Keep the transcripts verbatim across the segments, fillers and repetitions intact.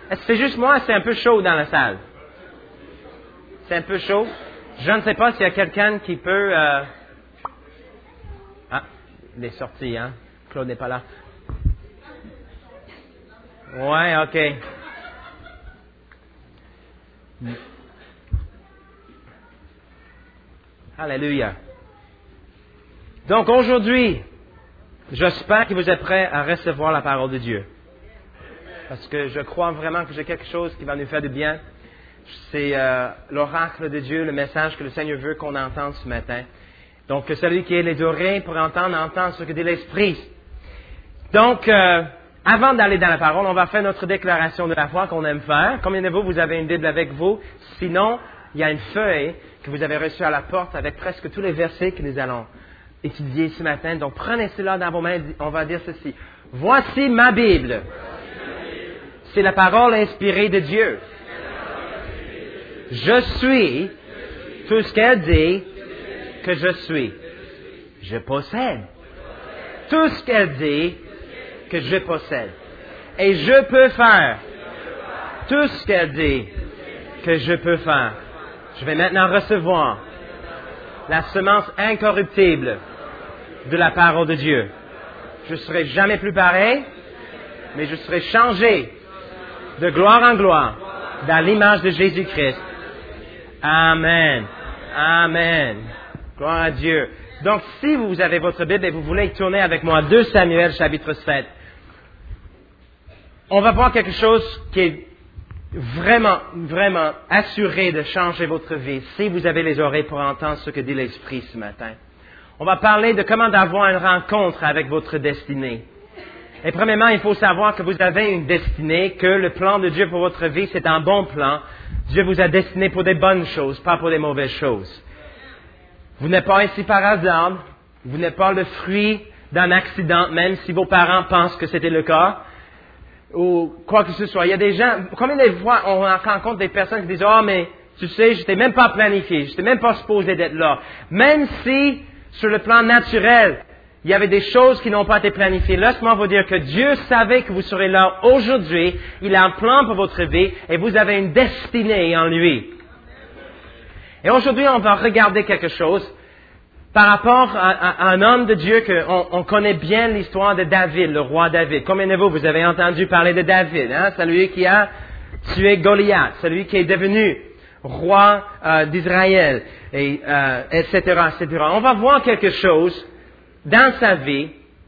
Est-ce que c'est juste moi, c'est un peu chaud dans la salle? C'est un peu chaud? Je ne sais pas s'il y a quelqu'un qui peut... Euh... Ah, il est sorti, hein? Claude n'est pas là. Ouais, OK. Alléluia. Donc aujourd'hui, j'espère que vous êtes prêts à recevoir la parole de Dieu. Parce que je crois vraiment que j'ai quelque chose qui va nous faire du bien. C'est euh, l'oracle de Dieu, le message que le Seigneur veut qu'on entende ce matin. Donc que celui qui a les oreilles pour entendre, entend ce que dit l'Esprit. Donc, euh, avant d'aller dans la parole, on va faire notre déclaration de la foi qu'on aime faire. Combien de vous, vous avez une Bible avec vous? Sinon, il y a une feuille que vous avez reçue à la porte avec presque tous les versets que nous allons étudier ce matin. Donc, prenez cela dans vos mains. On va dire ceci. Voici ma Bible. C'est la parole inspirée de Dieu. Je suis tout ce qu'elle dit que je suis. Je possède tout ce qu'elle dit que je possède. Et je peux faire tout ce qu'elle dit que je peux faire. Je vais maintenant recevoir la semence incorruptible de la parole de Dieu. Je ne serai jamais plus pareil, mais je serai changé de gloire en gloire dans l'image de Jésus-Christ. Amen. Amen. Gloire à Dieu. Donc, si vous avez votre Bible et vous voulez tourner avec moi deux Samuel chapitre sept, on va voir quelque chose qui est vraiment, vraiment assuré de changer votre vie si vous avez les oreilles pour entendre ce que dit l'Esprit ce matin. On va parler de comment avoir une rencontre avec votre destinée. Et premièrement, il faut savoir que vous avez une destinée, que le plan de Dieu pour votre vie, c'est un bon plan. Dieu vous a destiné pour des bonnes choses, pas pour des mauvaises choses. Vous n'êtes pas ici par hasard. Vous n'êtes pas le fruit d'un accident, même si vos parents pensent que c'était le cas. Ou quoi que ce soit. Il y a des gens, combien de fois on rencontre des personnes qui disent « Ah, oh, mais tu sais, je n'étais même pas planifié, je n'étais même pas supposé d'être là. » Même si, sur le plan naturel, il y avait des choses qui n'ont pas été planifiées. Laisse-moi vous dire que Dieu savait que vous serez là aujourd'hui. Il a un plan pour votre vie et vous avez une destinée en lui. Et aujourd'hui, on va regarder quelque chose par rapport à, à, à un homme de Dieu qu'on on connaît bien l'histoire de David, le roi David. Combien de vous, vous avez entendu parler de David, hein? Celui qui a tué Goliath, celui qui est devenu roi euh, d'Israël, et, euh, et cetera, et cetera. On va voir quelque chose dans sa vie.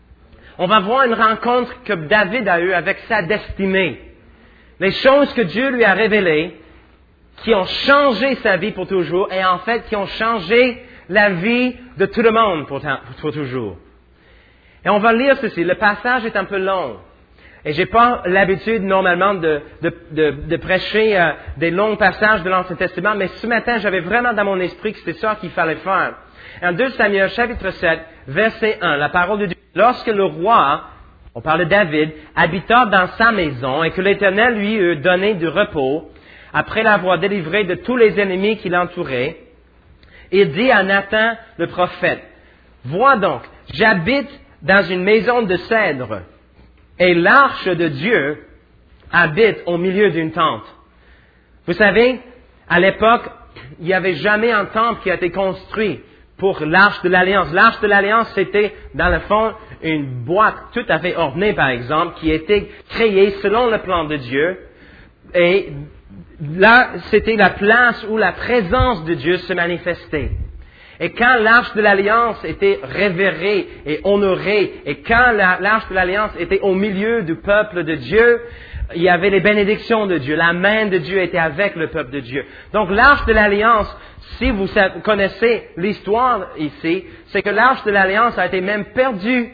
On va voir une rencontre que David a eue avec sa destinée. Les choses que Dieu lui a révélées, qui ont changé sa vie pour toujours, et en fait, qui ont changé la vie de tout le monde pour, pour toujours. Et on va lire ceci. Le passage est un peu long. Et j'ai pas l'habitude normalement de, de, de, de prêcher euh, des longs passages de l'Ancien Testament, mais ce matin, j'avais vraiment dans mon esprit que c'était ça qu'il fallait faire. En deux Samuel, chapitre sept, verset un, la parole de Dieu. Lorsque le roi, on parle de David, habita dans sa maison et que l'Éternel lui eut donné du repos, après l'avoir délivré de tous les ennemis qui l'entouraient, il dit à Nathan le prophète, « Vois donc, j'habite dans une maison de cèdre, et l'arche de Dieu habite au milieu d'une tente. » Vous savez, à l'époque, il n'y avait jamais un temple qui a été construit pour l'arche de l'Alliance. L'arche de l'Alliance, c'était, dans le fond, une boîte tout à fait ornée, par exemple, qui était créée selon le plan de Dieu, et là, c'était la place où la présence de Dieu se manifestait. Et quand l'arche de l'Alliance était révérée et honorée, et quand la, l'arche de l'Alliance était au milieu du peuple de Dieu, il y avait les bénédictions de Dieu. La main de Dieu était avec le peuple de Dieu. Donc l'arche de l'Alliance, si vous connaissez l'histoire ici, c'est que l'arche de l'Alliance a été même perdue.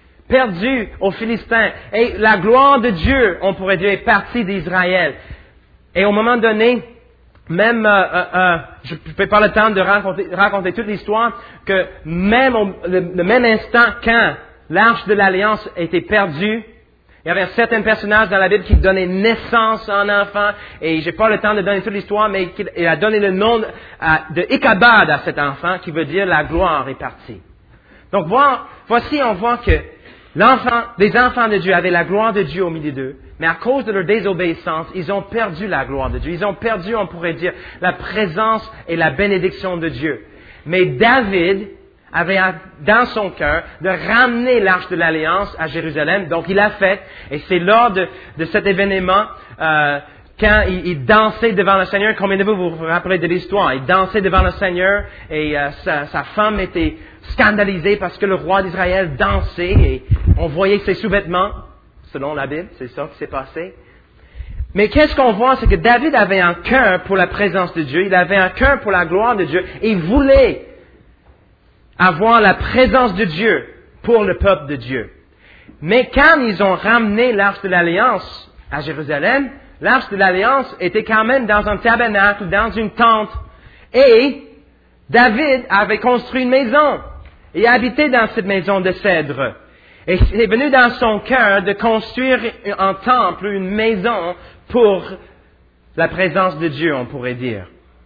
Perdue aux Philistins. Et la gloire de Dieu, on pourrait dire, est partie d'Israël. Et au moment donné, même, euh, euh, euh, je ne fais pas le temps de raconter, raconter toute l'histoire, que même au le, le même instant, quand l'arche de l'Alliance était perdue, il y avait certains personnages dans la Bible qui donnaient naissance à un enfant, et j'ai pas le temps de donner toute l'histoire, mais il a donné le nom de, de Ichabod à cet enfant, qui veut dire la gloire est partie. Donc, voici, on voit que L'enfant, les enfants de Dieu avaient la gloire de Dieu au milieu d'eux, mais à cause de leur désobéissance, ils ont perdu la gloire de Dieu. Ils ont perdu, on pourrait dire, la présence et la bénédiction de Dieu. Mais David avait dans son cœur de ramener l'arche de l'Alliance à Jérusalem, donc il l'a fait, et c'est lors de, de cet événement, euh, quand il, il dansait devant le Seigneur, combien de vous vous vous rappelez de l'histoire? Il dansait devant le Seigneur et euh, sa, sa femme était scandalisée parce que le roi d'Israël dansait et on voyait ses sous-vêtements, selon la Bible, c'est ça qui s'est passé. Mais qu'est-ce qu'on voit, c'est que David avait un cœur pour la présence de Dieu, il avait un cœur pour la gloire de Dieu et il voulait avoir la présence de Dieu pour le peuple de Dieu. Mais quand ils ont ramené l'arche de l'Alliance à Jérusalem, l'arche de l'Alliance était quand même dans un tabernacle, dans une tente. Et David avait construit une maison et habitait dans cette maison de cèdre. Et c'est venu dans son cœur de construire un temple, une maison pour la présence de Dieu, on pourrait dire.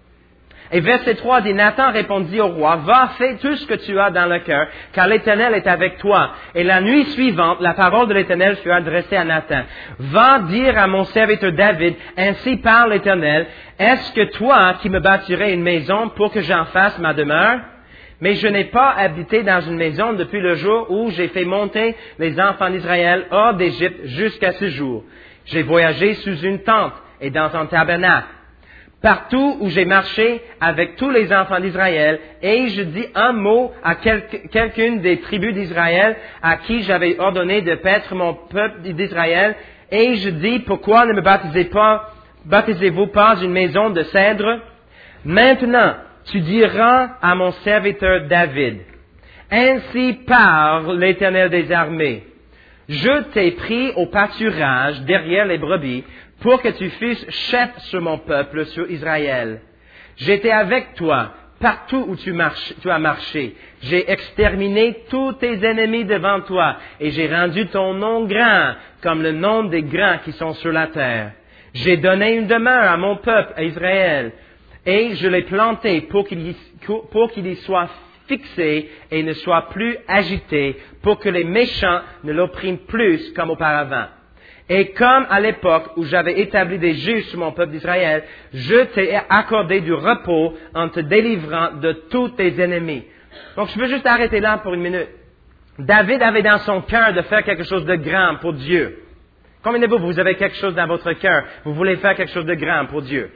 Et verset trois dit, Nathan répondit au roi, va, fais tout ce que tu as dans le cœur, car l'Éternel est avec toi. Et la nuit suivante, la parole de l'Éternel fut adressée à Nathan. Va dire à mon serviteur David, ainsi parle l'Éternel, est-ce que toi qui me bâtirais une maison pour que j'en fasse ma demeure? Mais je n'ai pas habité dans une maison depuis le jour où j'ai fait monter les enfants d'Israël hors d'Égypte jusqu'à ce jour. J'ai voyagé sous une tente et dans un tabernacle. Partout où j'ai marché avec tous les enfants d'Israël, et je dis un mot à quelque, quelqu'une des tribus d'Israël à qui j'avais ordonné de paître mon peuple d'Israël, et je dis, pourquoi ne me baptisez pas, baptisez-vous pas une maison de cèdre? Maintenant, tu diras à mon serviteur David, ainsi parle l'Éternel des armées. Je t'ai pris au pâturage derrière les brebis pour que tu fusses chef sur mon peuple, sur Israël. J'étais avec toi partout où tu, marches, tu as marché. J'ai exterminé tous tes ennemis devant toi et j'ai rendu ton nom grand comme le nom des grands qui sont sur la terre. J'ai donné une demeure à mon peuple, à Israël, et je l'ai planté pour qu'il y, pour qu'il y soit fixé et ne soit plus agité, pour que les méchants ne l'oppriment plus comme auparavant. Et comme à l'époque où j'avais établi des juges sur mon peuple d'Israël, je t'ai accordé du repos en te délivrant de tous tes ennemis. Donc je veux juste arrêter là pour une minute. David avait dans son cœur de faire quelque chose de grand pour Dieu. Combien de vous, vous avez quelque chose dans votre cœur, vous voulez faire quelque chose de grand pour Dieu?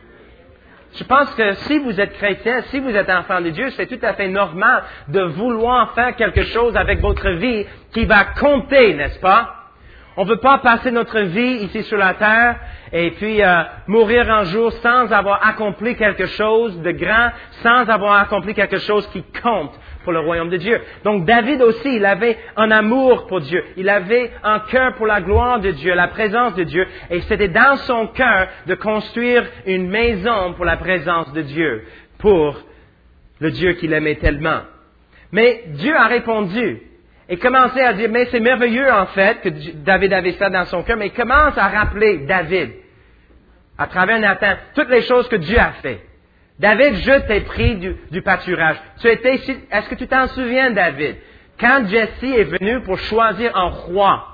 Je pense que si vous êtes chrétien, si vous êtes enfant de Dieu, c'est tout à fait normal de vouloir faire quelque chose avec votre vie qui va compter, n'est-ce pas? On ne veut pas passer notre vie ici sur la terre et puis euh, mourir un jour sans avoir accompli quelque chose de grand, sans avoir accompli quelque chose qui compte pour le royaume de Dieu. Donc David aussi, il avait un amour pour Dieu, il avait un cœur pour la gloire de Dieu, la présence de Dieu, et c'était dans son cœur de construire une maison pour la présence de Dieu, pour le Dieu qu'il aimait tellement. Mais Dieu a répondu. Et commençait à dire, mais c'est merveilleux en fait que David avait ça dans son cœur, mais il commence à rappeler David, à travers Nathan, toutes les choses que Dieu a fait. David, je t'ai pris du, du pâturage. Tu étais, est-ce que tu t'en souviens, David, quand Jesse est venu pour choisir un roi?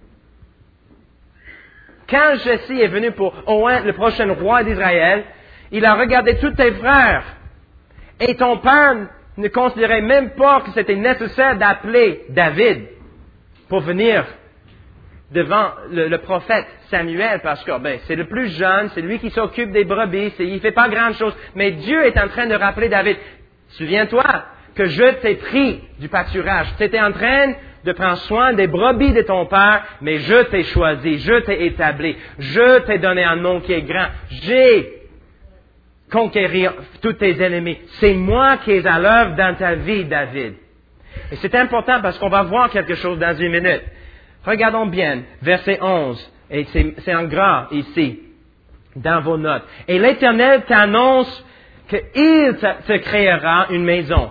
Quand Jesse est venu pour oindre le prochain roi d'Israël, il a regardé tous tes frères. Et ton père ne considérait même pas que c'était nécessaire d'appeler David pour venir devant le, le prophète Samuel, parce que ben, c'est le plus jeune, c'est lui qui s'occupe des brebis, c'est, il fait pas grand chose. Mais Dieu est en train de rappeler David, souviens-toi que je t'ai pris du pâturage, tu étais en train de prendre soin des brebis de ton père, mais je t'ai choisi, je t'ai établi, je t'ai donné un nom qui est grand, j'ai conquérir tous tes ennemis. C'est moi qui est à l'œuvre dans ta vie, David. Et c'est important parce qu'on va voir quelque chose dans une minute. Regardons bien, verset onze, et c'est, c'est en gras ici, dans vos notes. Et l'Éternel t'annonce qu'il te, te créera une maison.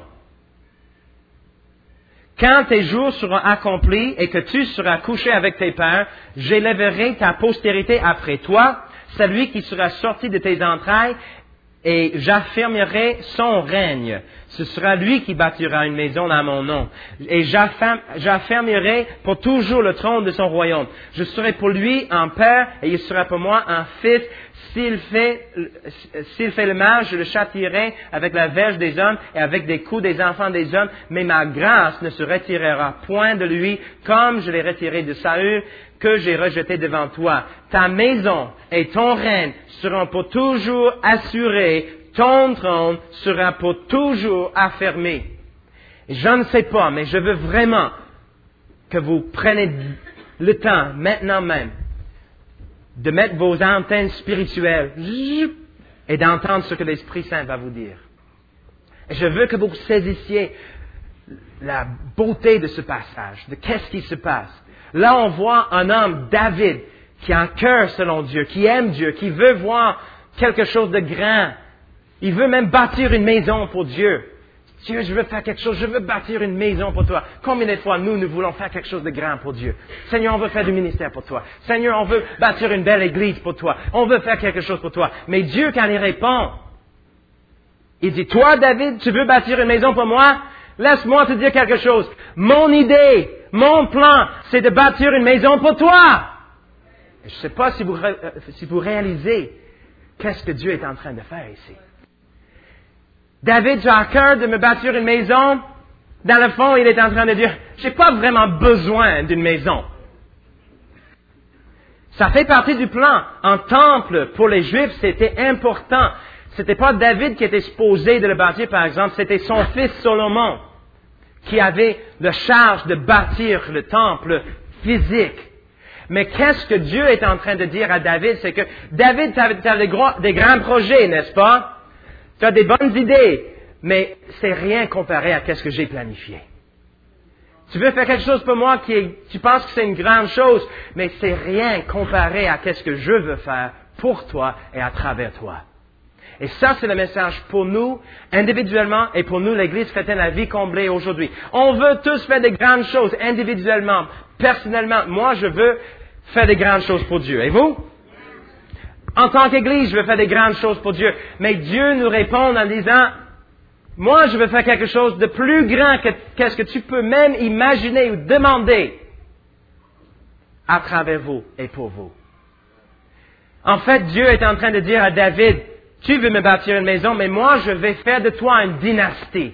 Quand tes jours seront accomplis et que tu seras couché avec tes pères, j'élèverai ta postérité après toi, celui qui sera sorti de tes entrailles, et j'affirmerai son règne. Ce sera lui qui bâtira une maison dans mon nom. Et j'affermirai pour toujours le trône de son royaume. Je serai pour lui un père et il sera pour moi un fils. S'il fait, s'il fait le mal, je le châtierai avec la verge des hommes et avec des coups des enfants des hommes. Mais ma grâce ne se retirera point de lui comme je l'ai retiré de Saül que j'ai rejeté devant toi. Ta maison et ton règne seront pour toujours assurés. Ton trône sera pour toujours affermé. Je ne sais pas, mais je veux vraiment que vous preniez le temps, maintenant même, de mettre vos antennes spirituelles et d'entendre ce que l'Esprit Saint va vous dire. Et je veux que vous saisissiez la beauté de ce passage, de qu'est-ce qui se passe. Là, on voit un homme, David, qui a un cœur selon Dieu, qui aime Dieu, qui veut voir quelque chose de grand. Il veut même bâtir une maison pour Dieu. Dieu, je veux faire quelque chose, je veux bâtir une maison pour toi. Combien de fois nous, nous voulons faire quelque chose de grand pour Dieu? Seigneur, on veut faire du ministère pour toi. Seigneur, on veut bâtir une belle église pour toi. On veut faire quelque chose pour toi. Mais Dieu, quand il répond, il dit, toi, David, tu veux bâtir une maison pour moi? Laisse-moi te dire quelque chose. Mon idée, mon plan, c'est de bâtir une maison pour toi. Je ne sais pas si vous, si vous réalisez qu'est-ce que Dieu est en train de faire ici. David, tu as à cœur de me bâtir une maison. Dans le fond, il est en train de dire, j'ai pas vraiment besoin d'une maison. Ça fait partie du plan. Un temple, pour les Juifs, c'était important. C'était pas David qui était supposé de le bâtir, par exemple. C'était son fils Salomon qui avait la charge de bâtir le temple physique. Mais qu'est-ce que Dieu est en train de dire à David? C'est que David, tu as, tu as des, gros, des grands projets, n'est-ce pas? Tu as des bonnes idées, mais c'est rien comparé à ce que j'ai planifié. Tu veux faire quelque chose pour moi qui est, tu penses que c'est une grande chose, mais c'est rien comparé à ce que je veux faire pour toi et à travers toi. Et ça, c'est le message pour nous, individuellement, et pour nous, l'Église chrétienne, la vie comblée aujourd'hui. On veut tous faire des grandes choses, individuellement, personnellement. Moi, je veux faire des grandes choses pour Dieu. Et vous? En tant qu'Église, je veux faire des grandes choses pour Dieu. Mais Dieu nous répond en disant, moi, je veux faire quelque chose de plus grand que qu'est-ce que tu peux même imaginer ou demander à travers vous et pour vous. En fait, Dieu est en train de dire à David, tu veux me bâtir une maison, mais moi, je vais faire de toi une dynastie.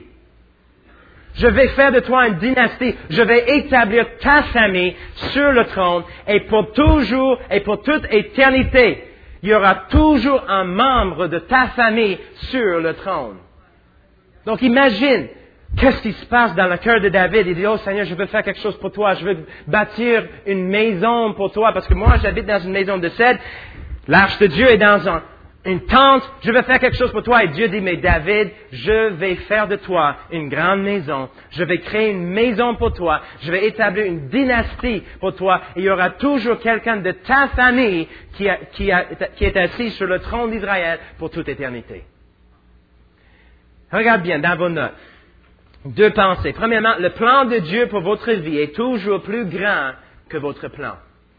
Je vais faire de toi une dynastie. Je vais établir ta famille sur le trône et pour toujours et pour toute éternité. Il y aura toujours un membre de ta famille sur le trône. Donc imagine, qu'est-ce qui se passe dans le cœur de David? Il dit, oh Seigneur, je veux faire quelque chose pour toi. Je veux bâtir une maison pour toi. Parce que moi, j'habite dans une maison de cèdre. L'arche de Dieu est dans un, une tente. Je veux faire quelque chose pour toi. Et Dieu dit, mais David, je vais faire de toi une grande maison. Je vais créer une maison pour toi. Je vais établir une dynastie pour toi. Et il y aura toujours quelqu'un de ta famille qui, a, qui, a, qui est assis sur le trône d'Israël pour toute éternité. Regarde bien dans vos notes. Deux pensées. Premièrement, le plan de Dieu pour votre vie est toujours plus grand que votre plan.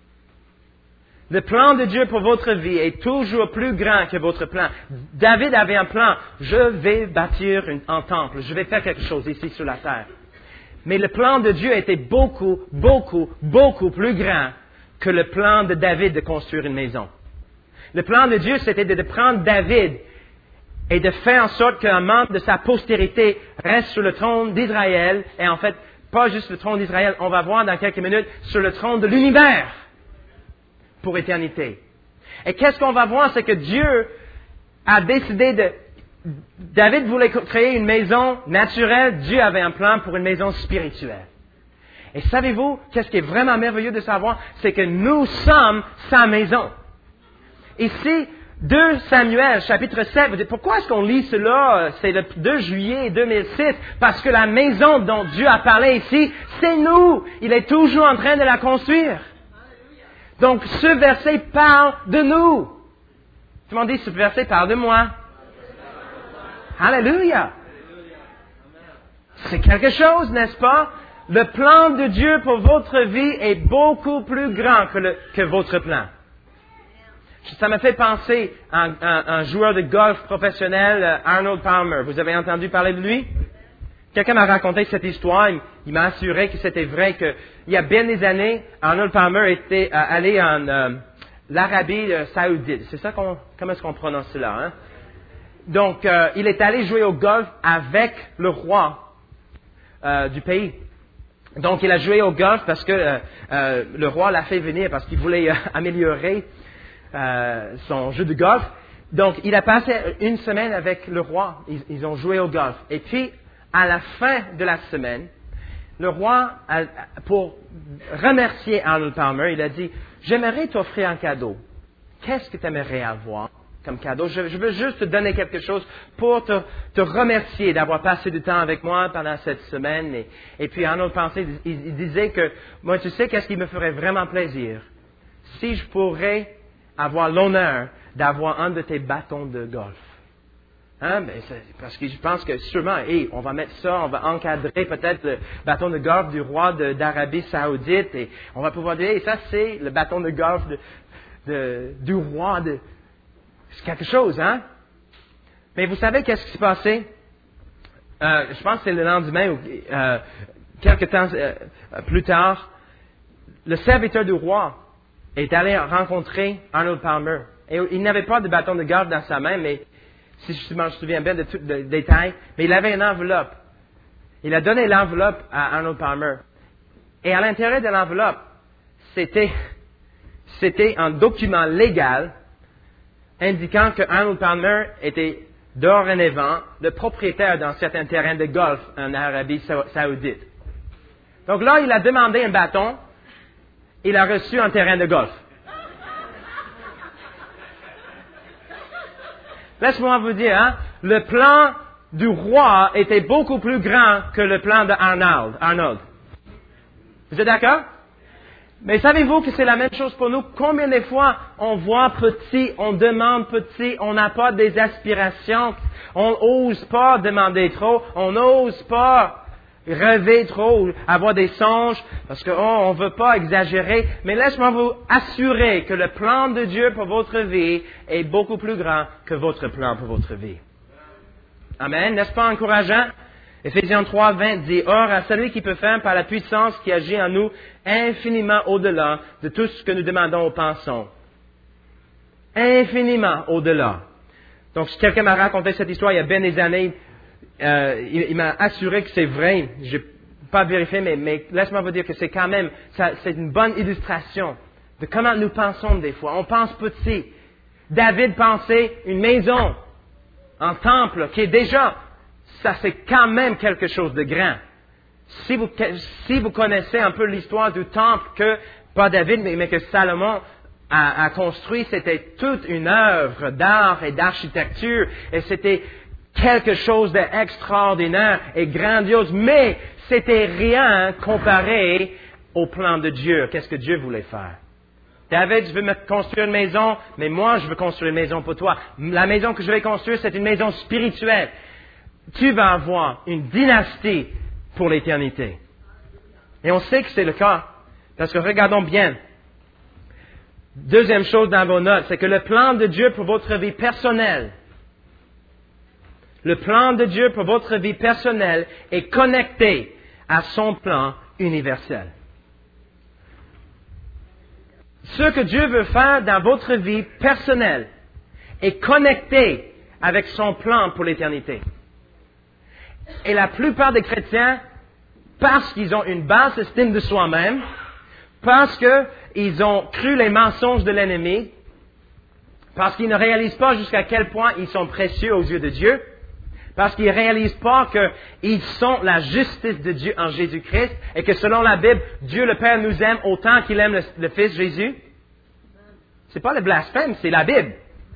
Le plan de Dieu pour votre vie est toujours plus grand que votre plan. David avait un plan. Je vais bâtir une, un temple. Je vais faire quelque chose ici sur la terre. Mais le plan de Dieu était beaucoup, beaucoup, beaucoup plus grand que le plan de David de construire une maison. Le plan de Dieu, c'était de prendre David et de faire en sorte qu'un membre de sa postérité reste sur le trône d'Israël. Et en fait, pas juste le trône d'Israël, on va voir dans quelques minutes, sur le trône de l'univers. Pour éternité. Et qu'est-ce qu'on va voir, c'est que Dieu a décidé de... David voulait créer une maison naturelle, Dieu avait un plan pour une maison spirituelle. Et savez-vous, qu'est-ce qui est vraiment merveilleux de savoir, c'est que nous sommes sa maison. Ici, deux Samuel, chapitre sept, vous dites, pourquoi est-ce qu'on lit cela? C'est le deux juillet deux mille six, parce que la maison dont Dieu a parlé ici, c'est nous. Il est toujours en train de la construire. Donc, ce verset parle de nous. Tout le monde dit, ce verset parle de moi. Alléluia. C'est quelque chose, n'est-ce pas? Le plan de Dieu pour votre vie est beaucoup plus grand que, le, que votre plan. Ça m'a fait penser à un, un, un joueur de golf professionnel, Arnold Palmer. Vous avez entendu parler de lui? quelqu'un m'a raconté cette histoire, il, il m'a assuré que c'était vrai qu'il y a bien des années, Arnold Palmer était euh, allé en euh, l'Arabie euh, Saoudite. C'est ça qu'on, comment est-ce qu'on prononce cela, hein? Donc, euh, il est allé jouer au golf avec le roi euh, du pays. Donc, il a joué au golf parce que euh, euh, le roi l'a fait venir parce qu'il voulait euh, améliorer euh, son jeu de golf. Donc, il a passé une semaine avec le roi. Ils, ils ont joué au golf. Et puis, à la fin de la semaine, le roi, a, pour remercier Arnold Palmer, il a dit, « J'aimerais t'offrir un cadeau. Qu'est-ce que tu aimerais avoir comme cadeau? Je, je veux juste te donner quelque chose pour te, te remercier d'avoir passé du temps avec moi pendant cette semaine. » Et, et puis Arnold pensait, il, il disait que, moi, tu sais, qu'est-ce qui me ferait vraiment plaisir? Si je pourrais avoir l'honneur d'avoir un de tes bâtons de golf. Hein? Ben, parce que je pense que sûrement, hey, on va mettre ça, on va encadrer peut-être le bâton de golf du roi de, d'Arabie Saoudite et on va pouvoir dire, hey, ça c'est le bâton de golf de, de, du roi de... C'est quelque chose, hein? Mais vous savez qu'est-ce qui s'est passé? Euh, je pense que c'est le lendemain ou euh, quelques temps euh, plus tard, le serviteur du roi est allé rencontrer Arnold Palmer. Et il n'avait pas de bâton de golf dans sa main, mais si je me souviens bien de tous les détails, mais il avait une enveloppe. Il a donné l'enveloppe à Arnold Palmer. Et à l'intérieur de l'enveloppe, c'était, c'était un document légal indiquant que Arnold Palmer était dorénavant le propriétaire d'un certain terrain de golf en Arabie Saoudite. Donc là, il a demandé un bâton, il a reçu un terrain de golf. Laisse-moi vous dire, hein, le plan du roi était beaucoup plus grand que le plan de Arnold. Arnold. Vous êtes d'accord? Mais savez-vous que c'est la même chose pour nous? Combien de fois on voit petit, on demande petit, on n'a pas des aspirations, on n'ose pas demander trop, on n'ose pas rêver trop, avoir des songes, parce qu'on oh, ne veut pas exagérer. Mais laisse-moi vous assurer que le plan de Dieu pour votre vie est beaucoup plus grand que votre plan pour votre vie. Amen. N'est-ce pas encourageant? Éphésiens trois, vingt dit, « Or, à celui qui peut faire par la puissance qui agit en nous infiniment au-delà de tout ce que nous demandons ou pensons. » Infiniment au-delà. Donc, si quelqu'un m'a raconté cette histoire il y a bien des années, euh, il, il m'a assuré que c'est vrai. Je n'ai pas vérifié, mais, mais laisse-moi vous dire que c'est quand même, ça, c'est une bonne illustration de comment nous pensons des fois. On pense petit. David pensait une maison, un temple qui est déjà... Ça, c'est quand même quelque chose de grand. Si vous, si vous connaissez un peu l'histoire du temple que, pas David, mais, mais que Salomon a, a construit, c'était toute une œuvre d'art et d'architecture, et c'était quelque chose d'extraordinaire et grandiose, mais c'était rien comparé au plan de Dieu. Qu'est-ce que Dieu voulait faire? David, je veux me construire une maison, mais moi, je veux construire une maison pour toi. La maison que je vais construire, c'est une maison spirituelle. Tu vas avoir une dynastie pour l'éternité. Et on sait que c'est le cas. Parce que regardons bien. Deuxième chose dans vos notes, c'est que le plan de Dieu pour votre vie personnelle, le plan de Dieu pour votre vie personnelle est connecté à son plan universel. Ce que Dieu veut faire dans votre vie personnelle est connecté avec son plan pour l'éternité. Et la plupart des chrétiens, parce qu'ils ont une basse estime de soi-même, parce qu'ils ont cru les mensonges de l'ennemi, parce qu'ils ne réalisent pas jusqu'à quel point ils sont précieux aux yeux de Dieu, parce qu'ils ne réalisent pas qu'ils sont la justice de Dieu en Jésus-Christ, et que selon la Bible, Dieu le Père nous aime autant qu'il aime le, le Fils Jésus. C'est pas le blasphème, c'est la Bible.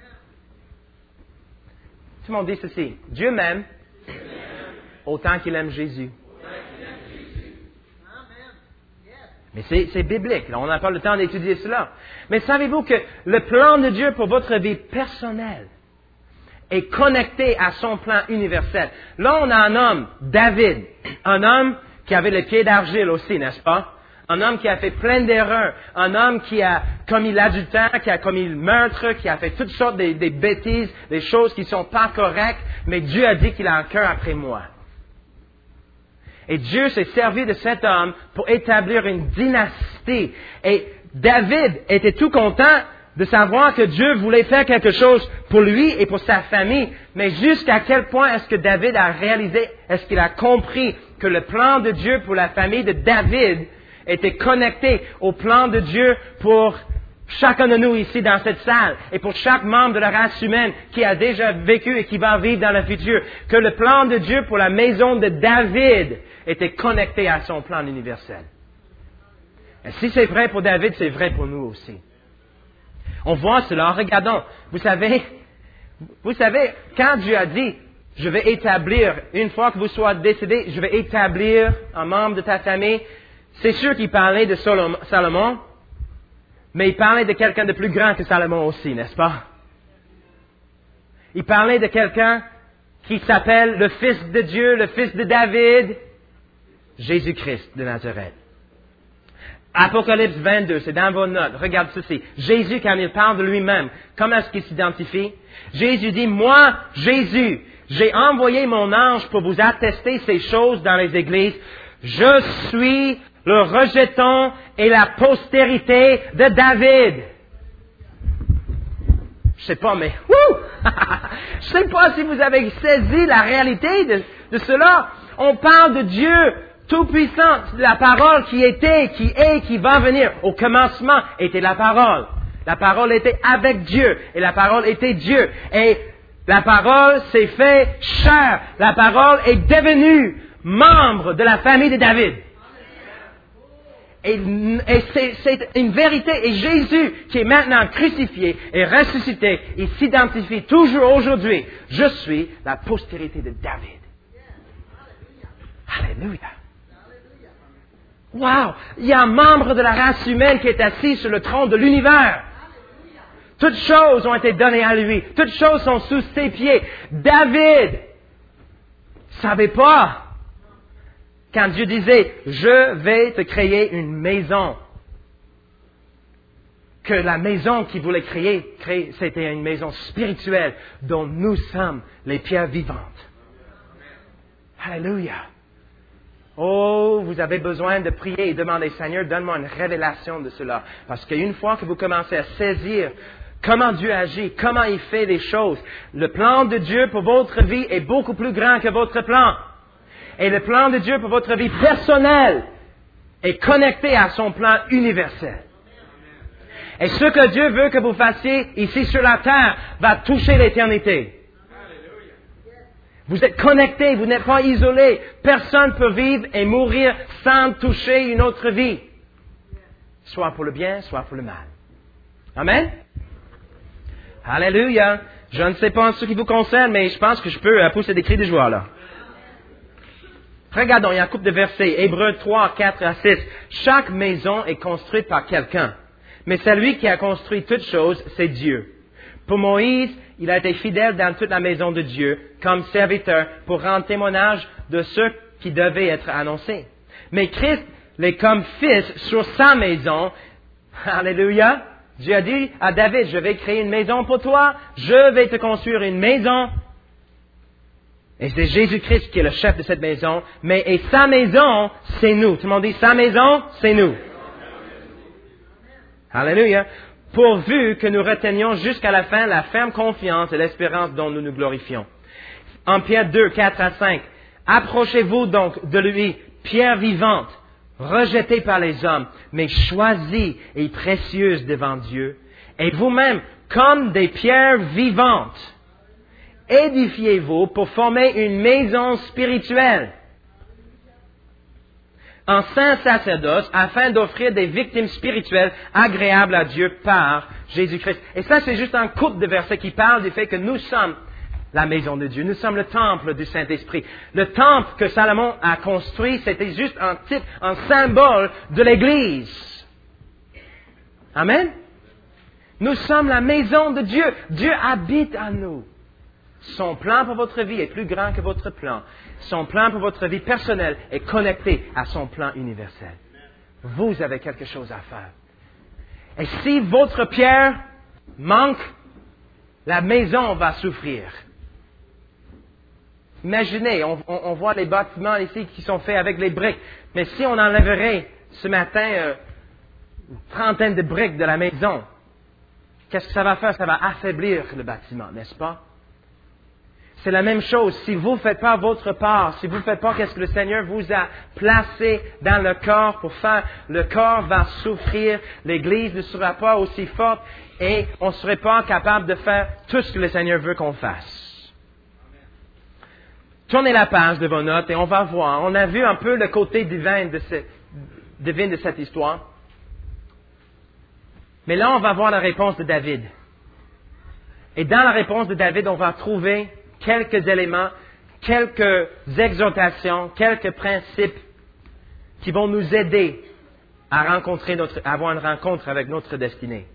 Tout le monde dit ceci. Dieu m'aime autant qu'il aime Jésus. Mais c'est, c'est biblique. Là, on n'a pas le temps d'étudier cela. Mais savez-vous que le plan de Dieu pour votre vie personnelle est connecté à son plan universel? Là, on a un homme, David, un homme qui avait les pieds d'argile aussi, n'est-ce pas? Un homme qui a fait plein d'erreurs. Un homme qui a commis l'adultère, qui a commis le meurtre, qui a fait toutes sortes de, des bêtises, des choses qui ne sont pas correctes. Mais Dieu a dit qu'il a un cœur après moi. Et Dieu s'est servi de cet homme pour établir une dynastie. Et David était tout content de savoir que Dieu voulait faire quelque chose pour lui et pour sa famille. Mais jusqu'à quel point est-ce que David a réalisé, est-ce qu'il a compris que le plan de Dieu pour la famille de David était connecté au plan de Dieu pour chacun de nous ici dans cette salle et pour chaque membre de la race humaine qui a déjà vécu et qui va vivre dans le futur, que le plan de Dieu pour la maison de David était connecté à son plan universel. Et si c'est vrai pour David, c'est vrai pour nous aussi. On voit cela, regardons. Vous savez, vous savez, quand Dieu a dit, je vais établir, une fois que vous soyez décédé, je vais établir un membre de ta famille, c'est sûr qu'il parlait de Salomon, mais il parlait de quelqu'un de plus grand que Salomon aussi, n'est-ce pas? Il parlait de quelqu'un qui s'appelle le Fils de Dieu, le Fils de David, Jésus-Christ de Nazareth. Apocalypse vingt-deux, c'est dans vos notes. Regarde ceci. Jésus, quand il parle de lui-même, comment est-ce qu'il s'identifie? Jésus dit, moi, Jésus, j'ai envoyé mon ange pour vous attester ces choses dans les églises. Je suis le rejeton et la postérité de David. Je sais pas, mais, wouh! Je sais pas si vous avez saisi la réalité de, de cela. On parle de Dieu tout-puissant, la parole qui était, qui est, qui va venir. Au commencement était la parole. La parole était avec Dieu. Et la parole était Dieu. Et la parole s'est fait chair. La parole est devenue membre de la famille de David. Et, et c'est, c'est une vérité. Et Jésus, qui est maintenant crucifié et ressuscité, il s'identifie toujours aujourd'hui. Je suis la postérité de David. Alléluia. Wow! Il y a un membre de la race humaine qui est assis sur le trône de l'univers. Toutes choses ont été données à lui. Toutes choses sont sous ses pieds. David savait pas quand Dieu disait, je vais te créer une maison. Que la maison qu'il voulait créer, créer, c'était une maison spirituelle dont nous sommes les pierres vivantes. Alléluia. Oh, vous avez besoin de prier et demander, Seigneur, donne-moi une révélation de cela. Parce qu'une fois que vous commencez à saisir comment Dieu agit, comment il fait les choses, le plan de Dieu pour votre vie est beaucoup plus grand que votre plan. Et le plan de Dieu pour votre vie personnelle est connecté à son plan universel. Et ce que Dieu veut que vous fassiez ici sur la terre va toucher l'éternité. Vous êtes connectés, vous n'êtes pas isolés. Personne ne peut vivre et mourir sans toucher une autre vie. Soit pour le bien, soit pour le mal. Amen? Alléluia. Je ne sais pas en ce qui vous concerne, mais je pense que je peux pousser des cris de joie là. Regardons, il y a un couple de versets. Hébreux trois, quatre à six. Chaque maison est construite par quelqu'un. Mais celui qui a construit toutes choses, c'est Dieu. Pour Moïse, il a été fidèle dans toute la maison de Dieu, comme serviteur, pour rendre témoignage de ce qui devait être annoncé. Mais Christ l'est comme fils sur sa maison. Alléluia. Dieu a dit à David, je vais créer une maison pour toi, je vais te construire une maison. Et c'est Jésus-Christ qui est le chef de cette maison, mais et sa maison, c'est nous. Tout le monde dit, sa maison, c'est nous. Alléluia. Pourvu que nous retenions jusqu'à la fin la ferme confiance et l'espérance dont nous nous glorifions. En Pierre deux, quatre à cinq. Approchez-vous donc de lui, pierre vivante, rejetée par les hommes, mais choisie et précieuse devant Dieu. Et vous-même, comme des pierres vivantes, édifiez-vous pour former une maison spirituelle, en saint sacerdoce, afin d'offrir des victimes spirituelles agréables à Dieu par Jésus-Christ. Et ça, c'est juste un couple de versets qui parle du fait que nous sommes la maison de Dieu. Nous sommes le temple du Saint-Esprit. Le temple que Salomon a construit, c'était juste un type, un symbole de l'Église. Amen? Nous sommes la maison de Dieu. Dieu habite en nous. Son plan pour votre vie est plus grand que votre plan. Son plan pour votre vie personnelle est connecté à son plan universel. Vous avez quelque chose à faire. Et si votre pierre manque, la maison va souffrir. Imaginez, on, on, on voit les bâtiments ici qui sont faits avec les briques. Mais si on enlèverait ce matin euh, une trentaine de briques de la maison, qu'est-ce que ça va faire? Ça va affaiblir le bâtiment, n'est-ce pas? C'est la même chose. Si vous ne faites pas votre part, si vous ne faites pas qu'est-ce que le Seigneur vous a placé dans le corps pour faire, le corps va souffrir, l'Église ne sera pas aussi forte et on ne serait pas capable de faire tout ce que le Seigneur veut qu'on fasse. Tournez la page de vos notes et on va voir. On a vu un peu le côté divin de, ce, divin de cette histoire. Mais là, on va voir la réponse de David. Et dans la réponse de David, on va trouver quelques éléments, quelques exhortations, quelques principes qui vont nous aider à rencontrer notre, à avoir une rencontre avec notre destinée.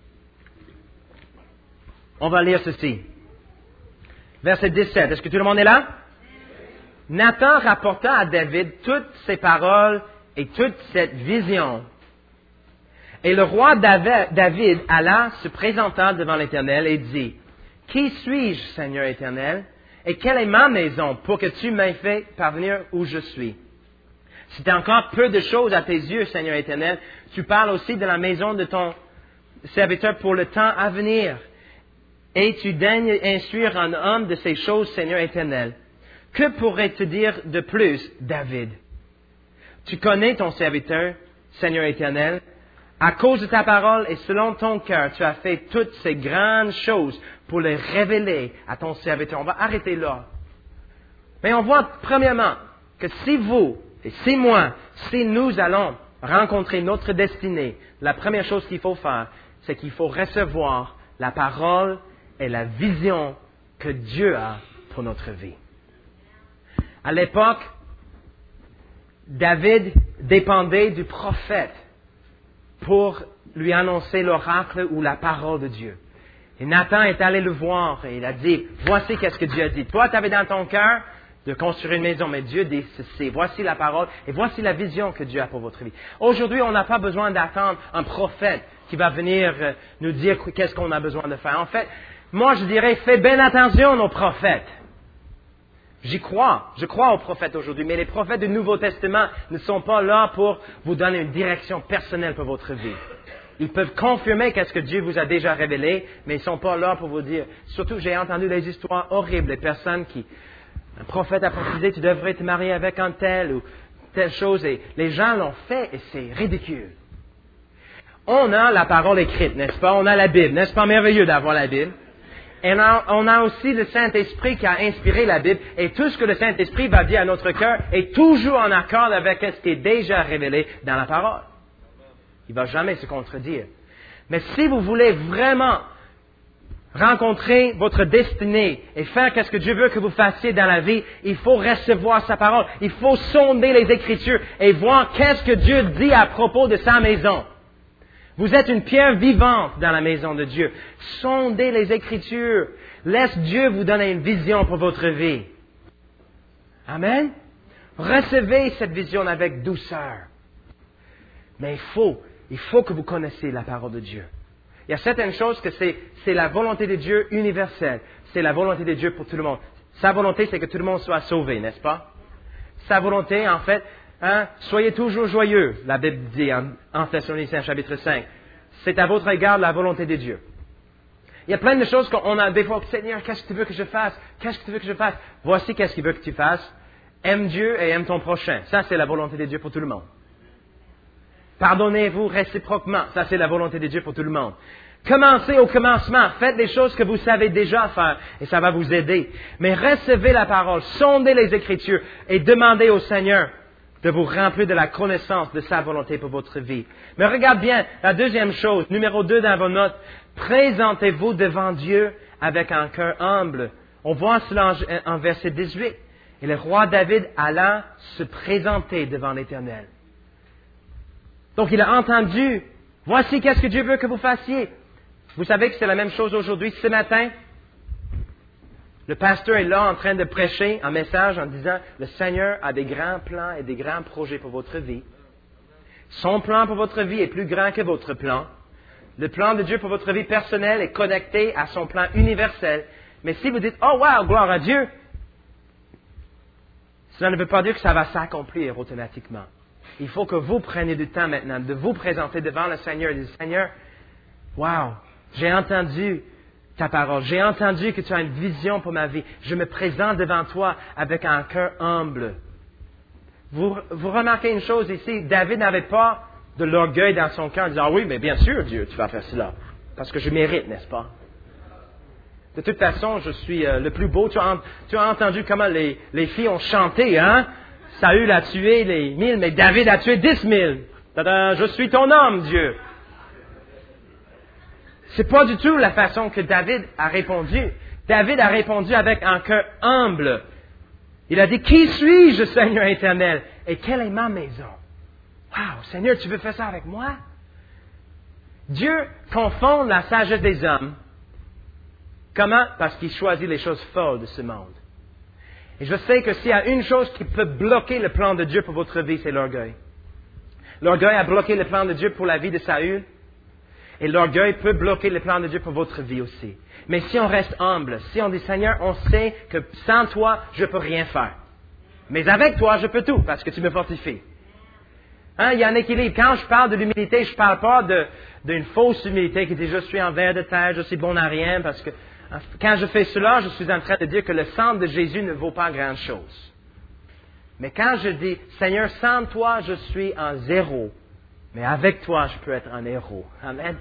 On va lire ceci. Verset dix-sept. Est-ce que tout le monde est là? Nathan rapporta à David toutes ces paroles et toute cette vision. Et le roi David alla se présenta devant l'Éternel et dit, « Qui suis-je, Seigneur éternel, et quelle est ma maison pour que tu m'aies fait parvenir où je suis? Si tu as encore peu de choses à tes yeux, Seigneur éternel, tu parles aussi de la maison de ton serviteur pour le temps à venir. Et tu daignes instruire un homme de ces choses, Seigneur éternel. Que pourrais-tu dire de plus, David? Tu connais ton serviteur, Seigneur éternel. À cause de ta parole et selon ton cœur, tu as fait toutes ces grandes choses pour les révéler à ton serviteur. » On va arrêter là. Mais on voit premièrement que si vous et si moi, si nous allons rencontrer notre destinée, la première chose qu'il faut faire, c'est qu'il faut recevoir la parole et la vision que Dieu a pour notre vie. À l'époque, David dépendait du prophète pour lui annoncer l'oracle ou la parole de Dieu. Et Nathan est allé le voir et il a dit, voici qu'est-ce que Dieu a dit. Toi, tu avais dans ton cœur de construire une maison, mais Dieu dit ceci. Voici la parole et voici la vision que Dieu a pour votre vie. Aujourd'hui, on n'a pas besoin d'attendre un prophète qui va venir nous dire qu'est-ce qu'on a besoin de faire. En fait, moi, je dirais, fais bien attention aux prophètes. J'y crois, je crois aux prophètes aujourd'hui, mais les prophètes du Nouveau Testament ne sont pas là pour vous donner une direction personnelle pour votre vie. Ils peuvent confirmer qu'est-ce que Dieu vous a déjà révélé, mais ils ne sont pas là pour vous dire. Surtout, j'ai entendu des histoires horribles, des personnes qui, un prophète a prophétisé, tu devrais te marier avec un tel ou telle chose, et les gens l'ont fait et c'est ridicule. On a la parole écrite, n'est-ce pas? On a la Bible, n'est-ce pas merveilleux d'avoir la Bible? Et on a, on a aussi le Saint-Esprit qui a inspiré la Bible. Et tout ce que le Saint-Esprit va dire à notre cœur est toujours en accord avec ce qui est déjà révélé dans la parole. Il ne va jamais se contredire. Mais si vous voulez vraiment rencontrer votre destinée et faire ce que Dieu veut que vous fassiez dans la vie, il faut recevoir sa parole. Il faut sonder les Écritures et voir qu'est-ce que Dieu dit à propos de sa maison. Vous êtes une pierre vivante dans la maison de Dieu. Sondez les Écritures. Laisse Dieu vous donner une vision pour votre vie. Amen. Recevez cette vision avec douceur. Mais il faut, il faut que vous connaissiez la parole de Dieu. Il y a certaines choses que c'est, c'est la volonté de Dieu universelle. C'est la volonté de Dieu pour tout le monde. Sa volonté, c'est que tout le monde soit sauvé, n'est-ce pas? Sa volonté, en fait, Hein? Soyez toujours joyeux, la Bible dit en, en Thessaloniciens chapitre cinq. C'est à votre égard la volonté de Dieu. Il y a plein de choses qu'on a des fois, Seigneur, qu'est-ce que tu veux que je fasse? Qu'est-ce que tu veux que je fasse? Voici qu'est-ce qu'il veut que tu fasses. Aime Dieu et aime ton prochain. Ça, c'est la volonté de Dieu pour tout le monde. Pardonnez-vous réciproquement. Ça, c'est la volonté de Dieu pour tout le monde. Commencez au commencement. Faites des choses que vous savez déjà faire et ça va vous aider. Mais recevez la parole, sondez les Écritures et demandez au Seigneur de vous remplir de la connaissance de sa volonté pour votre vie. Mais regarde bien, la deuxième chose, numéro deux dans vos notes, présentez-vous devant Dieu avec un cœur humble. On voit cela en, en verset dix-huit. Et le roi David alla se présenter devant l'Éternel. Donc il a entendu, voici qu'est-ce que Dieu veut que vous fassiez. Vous savez que c'est la même chose aujourd'hui, ce matin. Le pasteur est là en train de prêcher un message en disant, le Seigneur a des grands plans et des grands projets pour votre vie. Son plan pour votre vie est plus grand que votre plan. Le plan de Dieu pour votre vie personnelle est connecté à son plan universel. Mais si vous dites, oh wow, gloire à Dieu, cela ne veut pas dire que ça va s'accomplir automatiquement. Il faut que vous preniez du temps maintenant de vous présenter devant le Seigneur et de dire, Seigneur, wow, j'ai entendu ta parole, j'ai entendu que tu as une vision pour ma vie. Je me présente devant toi avec un cœur humble. Vous, vous remarquez une chose ici, David n'avait pas de l'orgueil dans son cœur en disant, ah oui, mais bien sûr, Dieu, tu vas faire cela, parce que je mérite, n'est-ce pas? De toute façon, je suis euh, le plus beau. Tu as, tu as entendu comment les, les filles ont chanté, hein? Saül a tué les mille, mais David a tué dix mille. Tada, je suis ton homme, Dieu. C'est pas du tout la façon que David a répondu. David a répondu avec un cœur humble. Il a dit, qui suis-je, Seigneur éternel? Et quelle est ma maison? Wow, Seigneur, tu veux faire ça avec moi? Dieu confond la sagesse des hommes. Comment? Parce qu'il choisit les choses folles de ce monde. Et je sais que s'il y a une chose qui peut bloquer le plan de Dieu pour votre vie, c'est l'orgueil. L'orgueil a bloqué le plan de Dieu pour la vie de Saül. Et l'orgueil peut bloquer le plan de Dieu pour votre vie aussi. Mais si on reste humble, si on dit, Seigneur, on sait que sans toi, je ne peux rien faire. Mais avec toi, je peux tout, parce que tu me fortifies. Hein, il y a un équilibre. Quand je parle de l'humilité, je ne parle pas de, d'une fausse humilité qui dit, je suis en ver de terre, je suis bon à rien, parce que quand je fais cela, je suis en train de dire que le sang de Jésus ne vaut pas grand-chose. Mais quand je dis, Seigneur, sans toi, je suis en zéro, mais avec toi, je peux être un héros. Amen.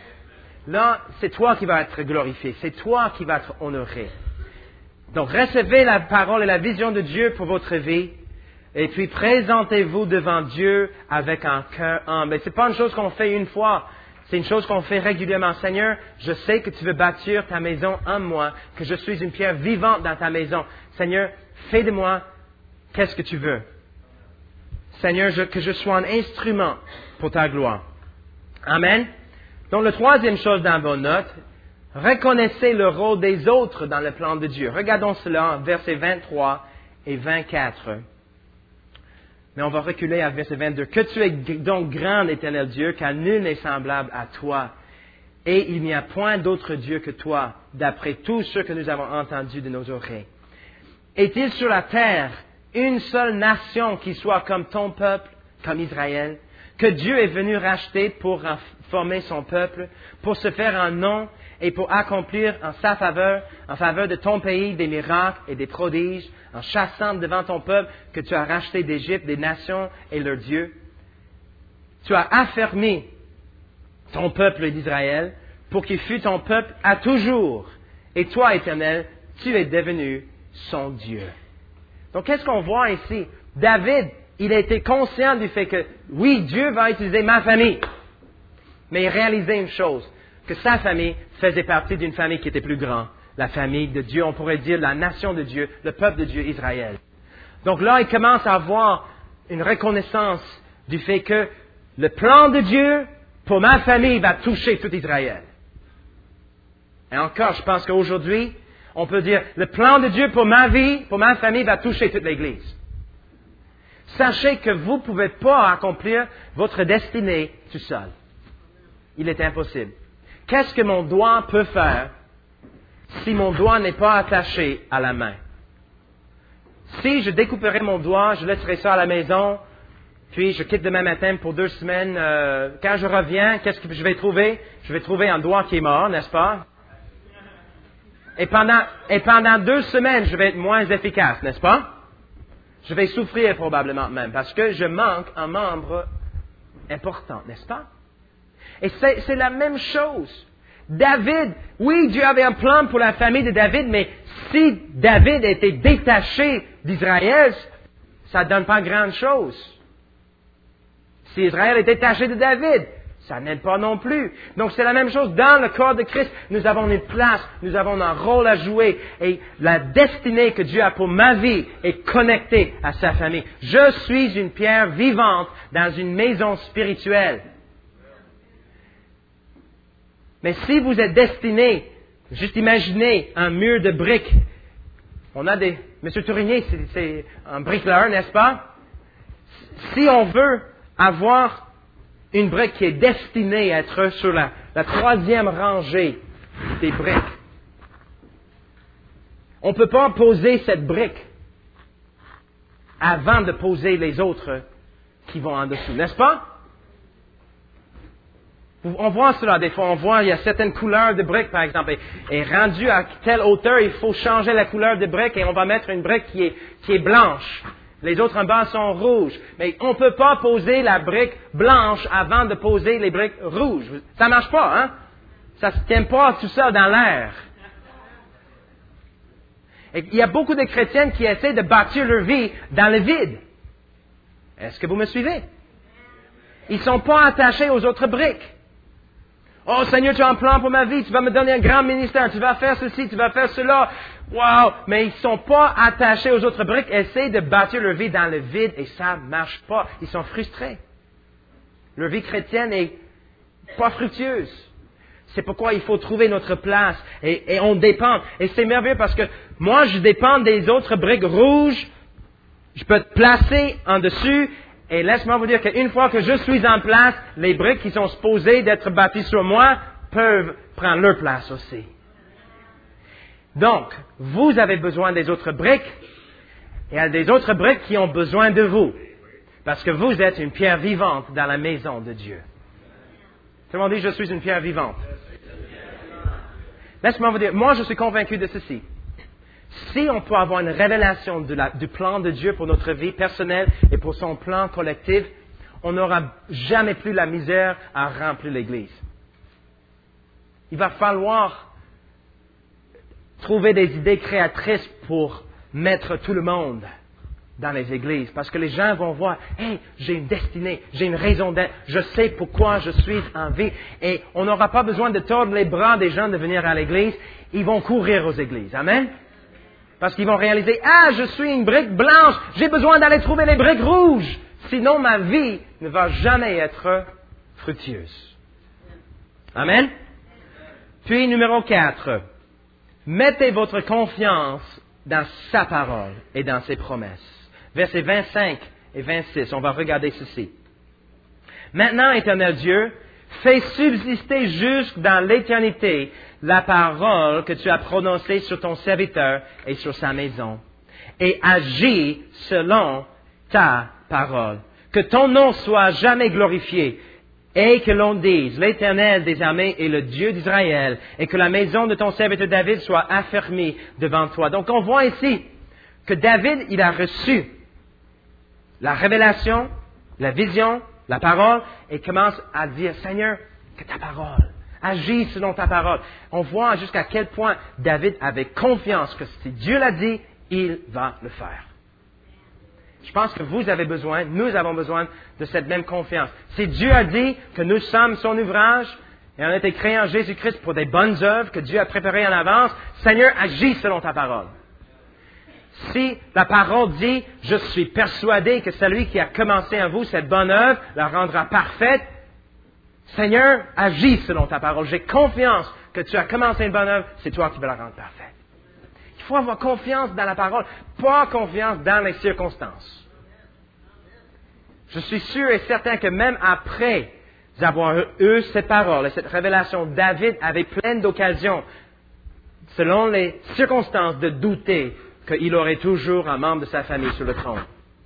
Là, c'est toi qui vas être glorifié. C'est toi qui vas être honoré. Donc, recevez la parole et la vision de Dieu pour votre vie. Et puis, présentez-vous devant Dieu avec un cœur humble. Et ce n'est pas une chose qu'on fait une fois. C'est une chose qu'on fait régulièrement. Seigneur, je sais que tu veux bâtir ta maison en moi, que je suis une pierre vivante dans ta maison. Seigneur, fais de moi qu'est-ce que tu veux. Seigneur, je, que je sois un instrument pour ta gloire. Amen. Donc, la troisième chose dans vos notes, reconnaissez le rôle des autres dans le plan de Dieu. Regardons cela en versets vingt-trois et vingt-quatre. Mais on va reculer à verset vingt-deux. Que tu es donc grand, éternel Dieu, car nul n'est semblable à toi. Et il n'y a point d'autre Dieu que toi, d'après tout ce que nous avons entendu de nos oreilles. Est-il sur la terre une seule nation qui soit comme ton peuple, comme Israël, que Dieu est venu racheter pour former son peuple, pour se faire un nom et pour accomplir en sa faveur, en faveur de ton pays, des miracles et des prodiges, en chassant devant ton peuple que tu as racheté d'Égypte, des nations et leurs dieux. Tu as affermi ton peuple d'Israël pour qu'il fût ton peuple à toujours. Et toi, Éternel, tu es devenu son Dieu. Donc, qu'est-ce qu'on voit ici? David, il a été conscient du fait que, oui, Dieu va utiliser ma famille. Mais il réalisait une chose, que sa famille faisait partie d'une famille qui était plus grande. La famille de Dieu, on pourrait dire la nation de Dieu, le peuple de Dieu, Israël. Donc là, il commence à avoir une reconnaissance du fait que le plan de Dieu pour ma famille va toucher tout Israël. Et encore, je pense qu'aujourd'hui, on peut dire, le plan de Dieu pour ma vie, pour ma famille, va toucher toute l'Église. Sachez que vous ne pouvez pas accomplir votre destinée tout seul. Il est impossible. Qu'est-ce que mon doigt peut faire si mon doigt n'est pas attaché à la main? Si je découperais mon doigt, je laisserais ça à la maison, puis je quitte demain matin pour deux semaines. Euh, quand je reviens, qu'est-ce que je vais trouver? Je vais trouver un doigt qui est mort, n'est-ce pas? Et pendant, et pendant deux semaines, je vais être moins efficace, n'est-ce pas? Je vais souffrir probablement même, parce que je manque un membre important, n'est-ce pas? Et c'est, c'est la même chose. David, oui, Dieu avait un plan pour la famille de David, mais si David était détaché d'Israël, ça ne donne pas grand-chose. Si Israël est détaché de David, ça n'aide pas non plus. Donc c'est la même chose dans le corps de Christ. Nous avons une place, nous avons un rôle à jouer et la destinée que Dieu a pour ma vie est connectée à sa famille. Je suis une pierre vivante dans une maison spirituelle. Mais si vous êtes destiné, juste imaginez un mur de briques. On a des... Monsieur Tourigny, c'est, c'est un bricoleur, n'est-ce pas? Si on veut avoir une brique qui est destinée à être sur la, la troisième rangée des briques, on ne peut pas poser cette brique avant de poser les autres qui vont en dessous, n'est-ce pas? On voit cela des fois, on voit il y a certaines couleurs de briques par exemple, et, et rendu à telle hauteur, il faut changer la couleur de brique et on va mettre une brique qui est, qui est blanche. Les autres en bas sont rouges. Mais on ne peut pas poser la brique blanche avant de poser les briques rouges. Ça ne marche pas, hein? Ça ne se tient pas tout ça dans l'air. Et il y a beaucoup de chrétiennes qui essaient de bâtir leur vie dans le vide. Est-ce que vous me suivez? Ils ne sont pas attachés aux autres briques. Oh Seigneur, tu as un plan pour ma vie, tu vas me donner un grand ministère, tu vas faire ceci, tu vas faire cela. Wow! Mais ils ne sont pas attachés aux autres briques, essaient de bâtir leur vie dans le vide et ça ne marche pas. Ils sont frustrés. Leur vie chrétienne n'est pas fructueuse. C'est pourquoi il faut trouver notre place et, et on dépend. Et c'est merveilleux parce que moi, je dépends des autres briques rouges. Je peux te placer en dessus. Et laisse-moi vous dire qu'une fois que je suis en place, les briques qui sont supposées d'être bâties sur moi peuvent prendre leur place aussi. Donc, vous avez besoin des autres briques et il y a des autres briques qui ont besoin de vous. Parce que vous êtes une pierre vivante dans la maison de Dieu. Tout le monde dit, je suis une pierre vivante. Laisse-moi vous dire, moi je suis convaincu de ceci. Si on peut avoir une révélation de la, du plan de Dieu pour notre vie personnelle et pour son plan collectif, on n'aura jamais plus la misère à remplir l'Église. Il va falloir trouver des idées créatrices pour mettre tout le monde dans les églises. Parce que les gens vont voir, « Hey, j'ai une destinée, j'ai une raison d'être, je sais pourquoi je suis en vie. » Et on n'aura pas besoin de tordre les bras des gens de venir à l'église. Ils vont courir aux églises. Amen? Parce qu'ils vont réaliser, « Ah, je suis une brique blanche, j'ai besoin d'aller trouver les briques rouges. Sinon, ma vie ne va jamais être fructueuse. » Amen? Puis, numéro quatre. Mettez votre confiance dans sa parole et dans ses promesses. Versets vingt-cinq et vingt-six, on va regarder ceci. Maintenant, Éternel Dieu, fais subsister jusque dans l'éternité la parole que tu as prononcée sur ton serviteur et sur sa maison, et agis selon ta parole. Que ton nom soit jamais glorifié, et que l'on dise, l'Éternel des armées est le Dieu d'Israël, et que la maison de ton serviteur David soit affermie devant toi. Donc on voit ici que David, il a reçu la révélation, la vision, la parole, et commence à dire, Seigneur, que ta parole, agis selon ta parole. On voit jusqu'à quel point David avait confiance que si Dieu l'a dit, il va le faire. Je pense que vous avez besoin, nous avons besoin de cette même confiance. Si Dieu a dit que nous sommes son ouvrage, et on a été créés en Jésus-Christ pour des bonnes œuvres que Dieu a préparées en avance, Seigneur, agis selon ta parole. Si la parole dit, je suis persuadé que celui qui a commencé en vous cette bonne œuvre la rendra parfaite, Seigneur, agis selon ta parole. J'ai confiance que tu as commencé une bonne œuvre, c'est toi qui vas la rendre parfaite. Il faut avoir confiance dans la parole, pas confiance dans les circonstances. Je suis sûr et certain que même après avoir eu cette parole et cette révélation, David avait plein d'occasions, selon les circonstances, de douter qu'il aurait toujours un membre de sa famille sur le trône.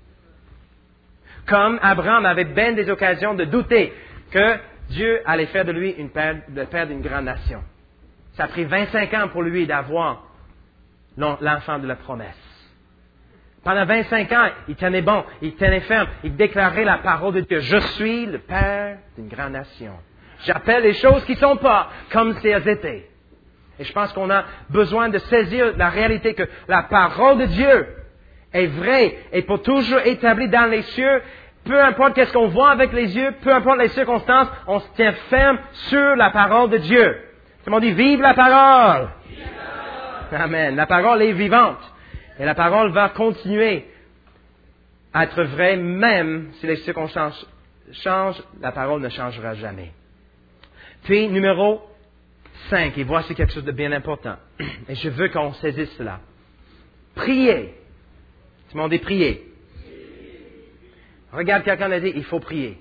Comme Abraham avait bien des occasions de douter que Dieu allait faire de lui une père, le père d'une grande nation. Ça a pris vingt-cinq ans pour lui d'avoir l'enfant de la promesse. Pendant vingt-cinq ans, il tenait bon, il tenait ferme, il déclarait la parole de Dieu. Je suis le père d'une grande nation. J'appelle les choses qui ne sont pas comme si elles étaient. Et je pense qu'on a besoin de saisir la réalité que la parole de Dieu est vraie et pour toujours établie dans les cieux. Peu importe qu'est-ce qu'on voit avec les yeux, peu importe les circonstances, on se tient ferme sur la parole de Dieu. Tout le monde dit, vive la parole! Vive la parole! Amen. La parole est vivante. Et la parole va continuer à être vraie, même si les circonstances changent, la parole ne changera jamais. Puis, numéro cinq, et voici quelque chose de bien important. Et je veux qu'on saisisse cela. Priez. Tout le monde dit prier. Regarde quelqu'un a dit, il faut prier.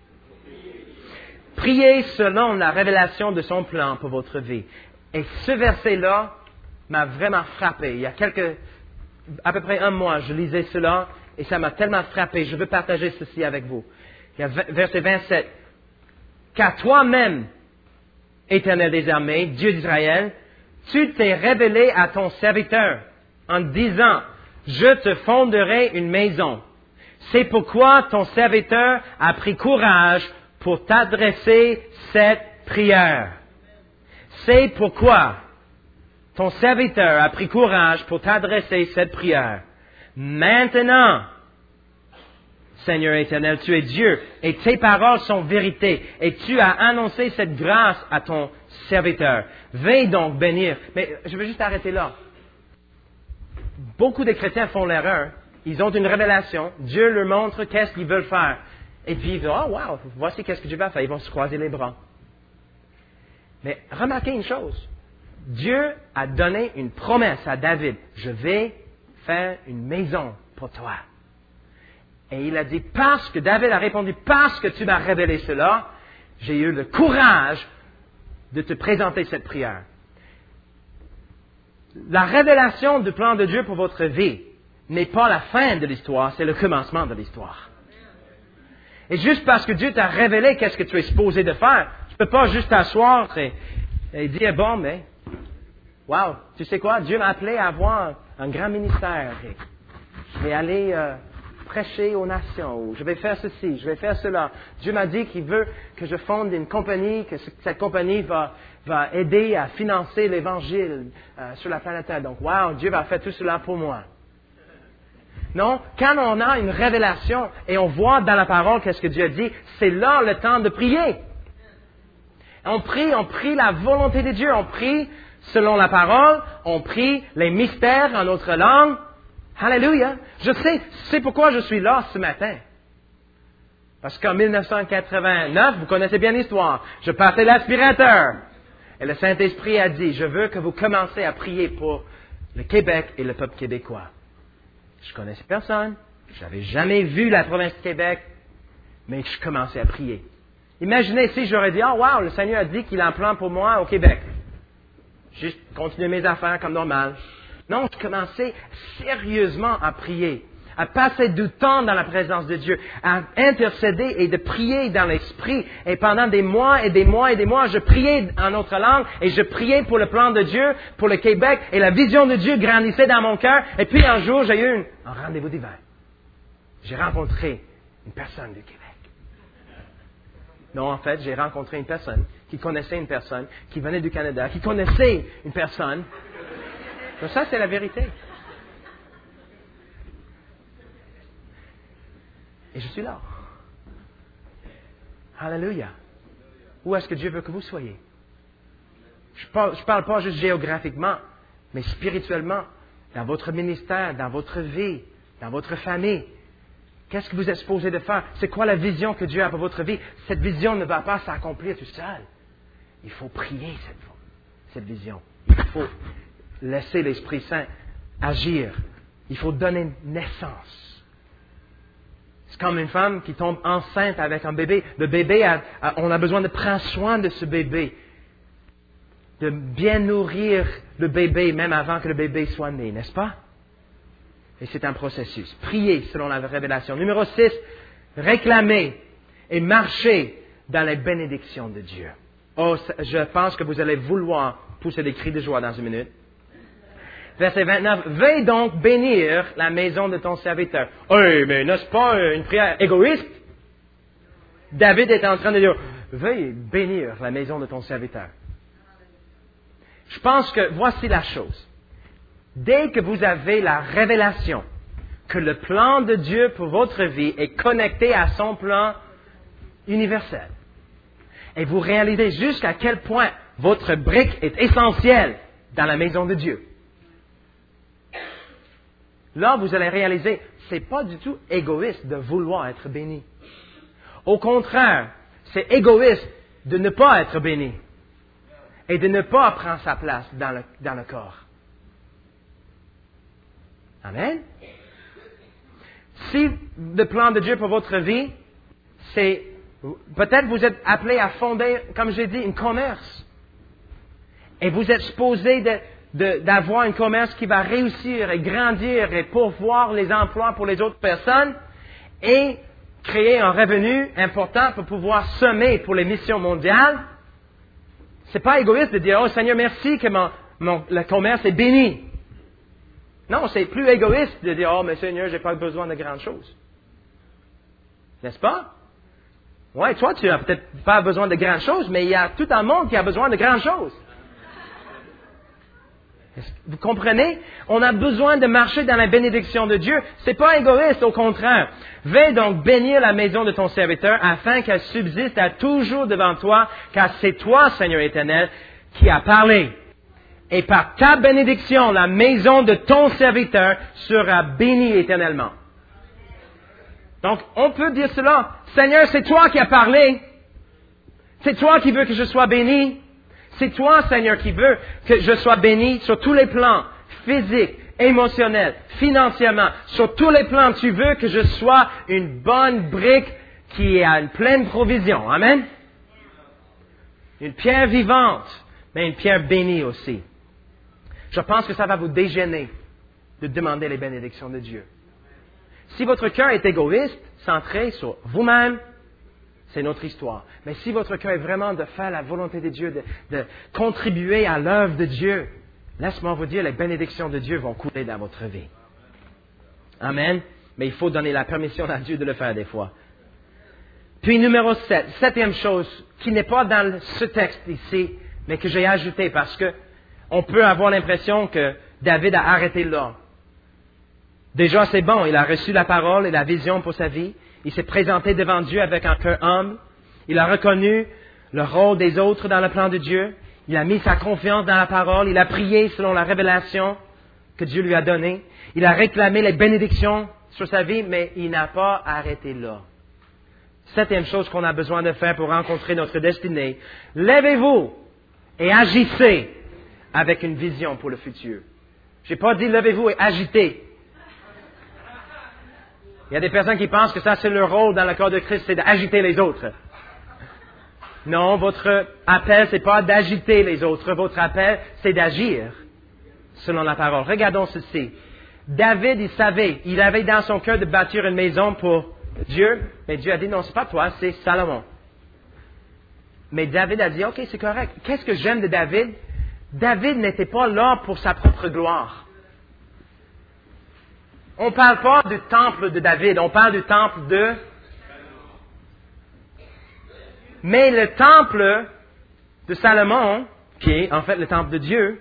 Priez selon la révélation de son plan pour votre vie. Et ce verset-là m'a vraiment frappé. Il y a quelques, à peu près un mois, je lisais cela et ça m'a tellement frappé. Je veux partager ceci avec vous. Il y a verset vingt-sept. Car toi-même, Éternel des armées, Dieu d'Israël, tu t'es révélé à ton serviteur en disant, je te fonderai une maison. C'est pourquoi ton serviteur a pris courage pour t'adresser cette prière. C'est pourquoi ton serviteur a pris courage pour t'adresser cette prière. Maintenant, Seigneur éternel, tu es Dieu et tes paroles sont vérité et tu as annoncé cette grâce à ton serviteur. Veuille donc bénir. Mais je veux juste arrêter là. Beaucoup de chrétiens font l'erreur. Ils ont une révélation. Dieu leur montre qu'est-ce qu'ils veulent faire. Et puis ils disent, oh wow, voici qu'est-ce que Dieu va faire. Ils vont se croiser les bras. Mais remarquez une chose. Dieu a donné une promesse à David. Je vais faire une maison pour toi. Et il a dit, parce que David a répondu, parce que tu m'as révélé cela, j'ai eu le courage de te présenter cette prière. La révélation du plan de Dieu pour votre vie n'est pas la fin de l'histoire, c'est le commencement de l'histoire. Et juste parce que Dieu t'a révélé qu'est-ce que tu es supposé de faire, tu ne peux pas juste t'asseoir et, et dire, bon, mais, wow, tu sais quoi, Dieu m'a appelé à avoir un grand ministère. Et je vais aller euh, prêcher aux nations, ou je vais faire ceci, je vais faire cela. Dieu m'a dit qu'il veut que je fonde une compagnie, que cette compagnie va, va aider à financer l'Évangile euh, sur la planète Terre. Donc, wow, Dieu va faire tout cela pour moi. Non, quand on a une révélation et on voit dans la parole qu'est-ce que Dieu a dit, c'est là le temps de prier. On prie, on prie la volonté de Dieu, on prie selon la parole, on prie les mystères en notre langue. Alléluia! Je sais, c'est pourquoi je suis là ce matin. Parce qu'en dix-neuf cent quatre-vingt-neuf, vous connaissez bien l'histoire, je partais l'aspirateur. Et le Saint-Esprit a dit, je veux que vous commencez à prier pour le Québec et le peuple québécois. Je connaissais personne, je n'avais jamais vu la province de Québec, mais je commençais à prier. Imaginez si j'aurais dit, oh wow, le Seigneur a dit qu'il a un plan pour moi au Québec. Juste continuer mes affaires comme normal. Non, je commençais sérieusement à prier, à passer du temps dans la présence de Dieu, à intercéder et de prier dans l'esprit. Et pendant des mois et des mois et des mois, je priais en notre langue et je priais pour le plan de Dieu, pour le Québec, et la vision de Dieu grandissait dans mon cœur. Et puis un jour, j'ai eu une, un rendez-vous divin. J'ai rencontré une personne du Québec. Non, en fait, j'ai rencontré une personne qui connaissait une personne, qui venait du Canada, qui connaissait une personne. Donc ça, c'est la vérité. Et je suis là. Alléluia. Où est-ce que Dieu veut que vous soyez? Je parle, je parle pas juste géographiquement, mais spirituellement, dans votre ministère, dans votre vie, dans votre famille. Qu'est-ce que vous êtes supposé de faire? C'est quoi la vision que Dieu a pour votre vie? Cette vision ne va pas s'accomplir tout seul. Il faut prier cette, cette vision. Il faut laisser l'Esprit Saint agir. Il faut donner naissance. C'est comme une femme qui tombe enceinte avec un bébé. Le bébé, a, a, on a besoin de prendre soin de ce bébé. De bien nourrir le bébé même avant que le bébé soit né, n'est-ce pas? Et c'est un processus. Priez selon la révélation. Numéro six, réclamez et marchez dans les bénédictions de Dieu. Oh, je pense que vous allez vouloir pousser des cris de joie dans une minute. Verset vingt-neuf. Veuille donc bénir la maison de ton serviteur. Oui, mais n'est-ce pas une prière égoïste? David est en train de dire, veuille bénir la maison de ton serviteur. Je pense que voici la chose. Dès que vous avez la révélation que le plan de Dieu pour votre vie est connecté à son plan universel, et vous réalisez jusqu'à quel point votre brique est essentielle dans la maison de Dieu, là, vous allez réaliser, c'est pas du tout égoïste de vouloir être béni. Au contraire, c'est égoïste de ne pas être béni et de ne pas prendre sa place dans le, dans le corps. Amen. Si le plan de Dieu pour votre vie, c'est, peut-être vous êtes appelé à fonder, comme j'ai dit, un commerce. Et vous êtes supposé de de, d'avoir un commerce qui va réussir et grandir et pourvoir les emplois pour les autres personnes et créer un revenu important pour pouvoir semer pour les missions mondiales. C'est pas égoïste de dire, oh Seigneur, merci que mon, mon, le commerce est béni. Non, c'est plus égoïste de dire, oh mais Seigneur, j'ai pas besoin de grandes choses. N'est-ce pas? Ouais, toi, tu n'as peut-être pas besoin de grandes choses, mais il y a tout un monde qui a besoin de grandes choses. Vous comprenez? On a besoin de marcher dans la bénédiction de Dieu. C'est pas égoïste, au contraire. Va donc bénir la maison de ton serviteur afin qu'elle subsiste à toujours devant toi, car c'est toi, Seigneur éternel, qui as parlé. Et par ta bénédiction, la maison de ton serviteur sera bénie éternellement. Donc, on peut dire cela. Seigneur, c'est toi qui as parlé. C'est toi qui veux que je sois béni. C'est toi, Seigneur, qui veux que je sois béni sur tous les plans, physiques, émotionnels, financièrement. Sur tous les plans, tu veux que je sois une bonne brique qui a une pleine provision. Amen? Une pierre vivante, mais une pierre bénie aussi. Je pense que ça va vous dégêner de demander les bénédictions de Dieu. Si votre cœur est égoïste, centré sur vous-même, c'est notre histoire. Mais si votre cœur est vraiment de faire la volonté de Dieu, de, de contribuer à l'œuvre de Dieu, laisse-moi vous dire, les bénédictions de Dieu vont couler dans votre vie. Amen. Mais il faut donner la permission à Dieu de le faire des fois. Puis numéro sept, septième chose, qui n'est pas dans ce texte ici, mais que j'ai ajouté parce que on peut avoir l'impression que David a arrêté là. Déjà, c'est bon, il a reçu la parole et la vision pour sa vie. Il s'est présenté devant Dieu avec un cœur humble. Il a reconnu le rôle des autres dans le plan de Dieu. Il a mis sa confiance dans la parole. Il a prié selon la révélation que Dieu lui a donnée. Il a réclamé les bénédictions sur sa vie, mais il n'a pas arrêté là. Septième chose qu'on a besoin de faire pour rencontrer notre destinée. Levez-vous et agissez avec une vision pour le futur. Je n'ai pas dit levez-vous et agitez. Il y a des personnes qui pensent que ça, c'est leur rôle dans le corps de Christ, c'est d'agiter les autres. Non, votre appel, c'est pas d'agiter les autres. Votre appel, c'est d'agir selon la parole. Regardons ceci. David, il savait, il avait dans son cœur de bâtir une maison pour Dieu, mais Dieu a dit, non, c'est pas toi, c'est Salomon. Mais David a dit, ok, c'est correct. Qu'est-ce que j'aime de David? David n'était pas là pour sa propre gloire. On ne parle pas du temple de David, on parle du temple de... Mais le temple de Salomon, qui est en fait le temple de Dieu,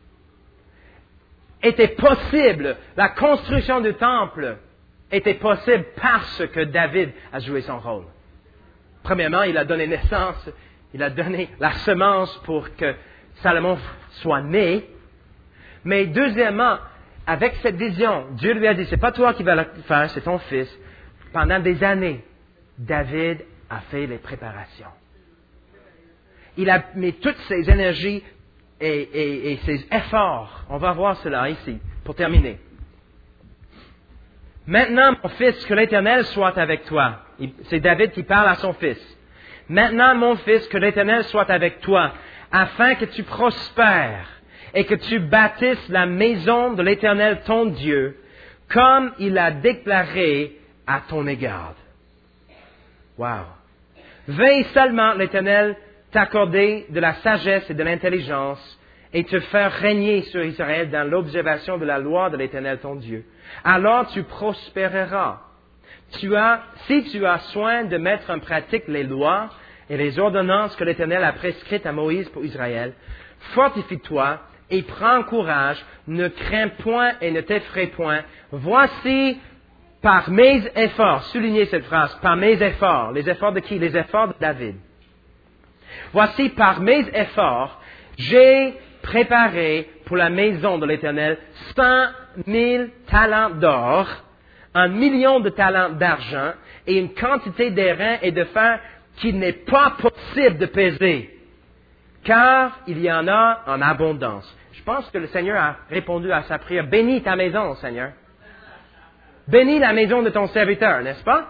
était possible. La construction du temple était possible parce que David a joué son rôle. Premièrement, il a donné naissance, il a donné la semence pour que Salomon soit né. Mais deuxièmement, avec cette vision, Dieu lui a dit, c'est pas toi qui vas le faire, c'est ton fils. Pendant des années, David a fait les préparations. Il a mis toutes ses énergies et, et, et ses efforts. On va voir cela ici, pour terminer. Maintenant, mon fils, que l'Éternel soit avec toi. C'est David qui parle à son fils. Maintenant, mon fils, que l'Éternel soit avec toi, afin que tu prospères et que tu bâtisses la maison de l'Éternel ton Dieu, comme il a déclaré à ton égard. Wow! Veuille seulement, l'Éternel, t'accorder de la sagesse et de l'intelligence et te faire régner sur Israël dans l'observation de la loi de l'Éternel ton Dieu. Alors tu prospéreras. Tu as, si tu as soin de mettre en pratique les lois et les ordonnances que l'Éternel a prescrites à Moïse pour Israël, fortifie-toi et prends courage, ne crains point et ne t'effraie point. Voici par mes efforts, soulignez cette phrase, par mes efforts. Les efforts de qui? Les efforts de David. Voici par mes efforts, j'ai préparé pour la maison de l'Éternel cent mille talents d'or, un million de talents d'argent et une quantité d'airain et de fer qu'il n'est pas possible de peser, car il y en a en abondance. Je pense que le Seigneur a répondu à sa prière. Bénis ta maison, Seigneur. Bénis la maison de ton serviteur, n'est-ce pas?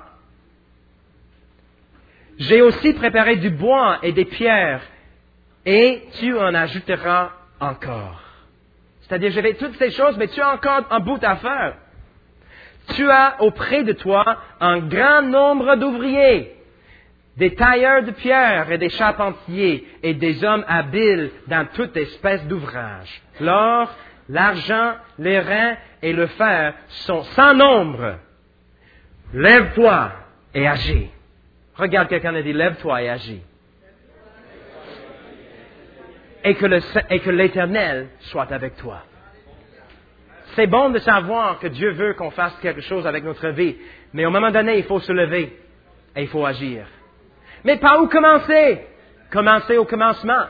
J'ai aussi préparé du bois et des pierres, et tu en ajouteras encore. C'est-à-dire, j'avais toutes ces choses, mais tu as encore un bout à faire. Tu as auprès de toi un grand nombre d'ouvriers, des tailleurs de pierre et des charpentiers et des hommes habiles dans toute espèce d'ouvrage. L'or, l'argent, les reins et le fer sont sans nombre. Lève-toi et agis. Regarde quelqu'un et dit, lève-toi et agis. Et que, le, et que l'Éternel soit avec toi. C'est bon de savoir que Dieu veut qu'on fasse quelque chose avec notre vie, mais au moment donné, il faut se lever et il faut agir. Mais par où commencer? Commencer au commencement.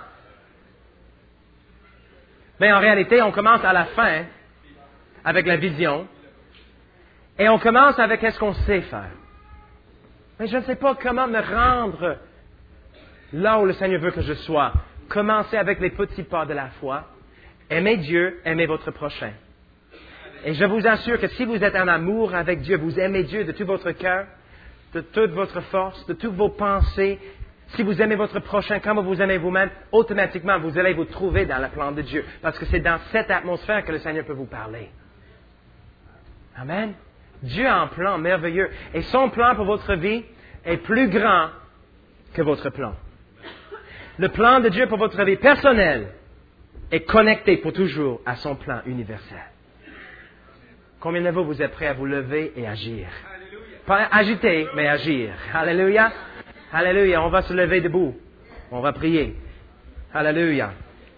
Mais en réalité, on commence à la fin avec la vision et on commence avec ce qu'on sait faire. Mais je ne sais pas comment me rendre là où le Seigneur veut que je sois. Commencez avec les petits pas de la foi. Aimez Dieu, aimez votre prochain. Et je vous assure que si vous êtes en amour avec Dieu, vous aimez Dieu de tout votre cœur, de toute votre force, de toutes vos pensées, si vous aimez votre prochain comme vous aimez vous-même, automatiquement vous allez vous trouver dans le plan de Dieu. Parce que c'est dans cette atmosphère que le Seigneur peut vous parler. Amen. Dieu a un plan merveilleux. Et son plan pour votre vie est plus grand que votre plan. Le plan de Dieu pour votre vie personnelle est connecté pour toujours à son plan universel. Combien de vous, vous êtes prêts à vous lever et agir? Pas agiter, mais agir. Alléluia. Alléluia. On va se lever debout. On va prier. Alléluia.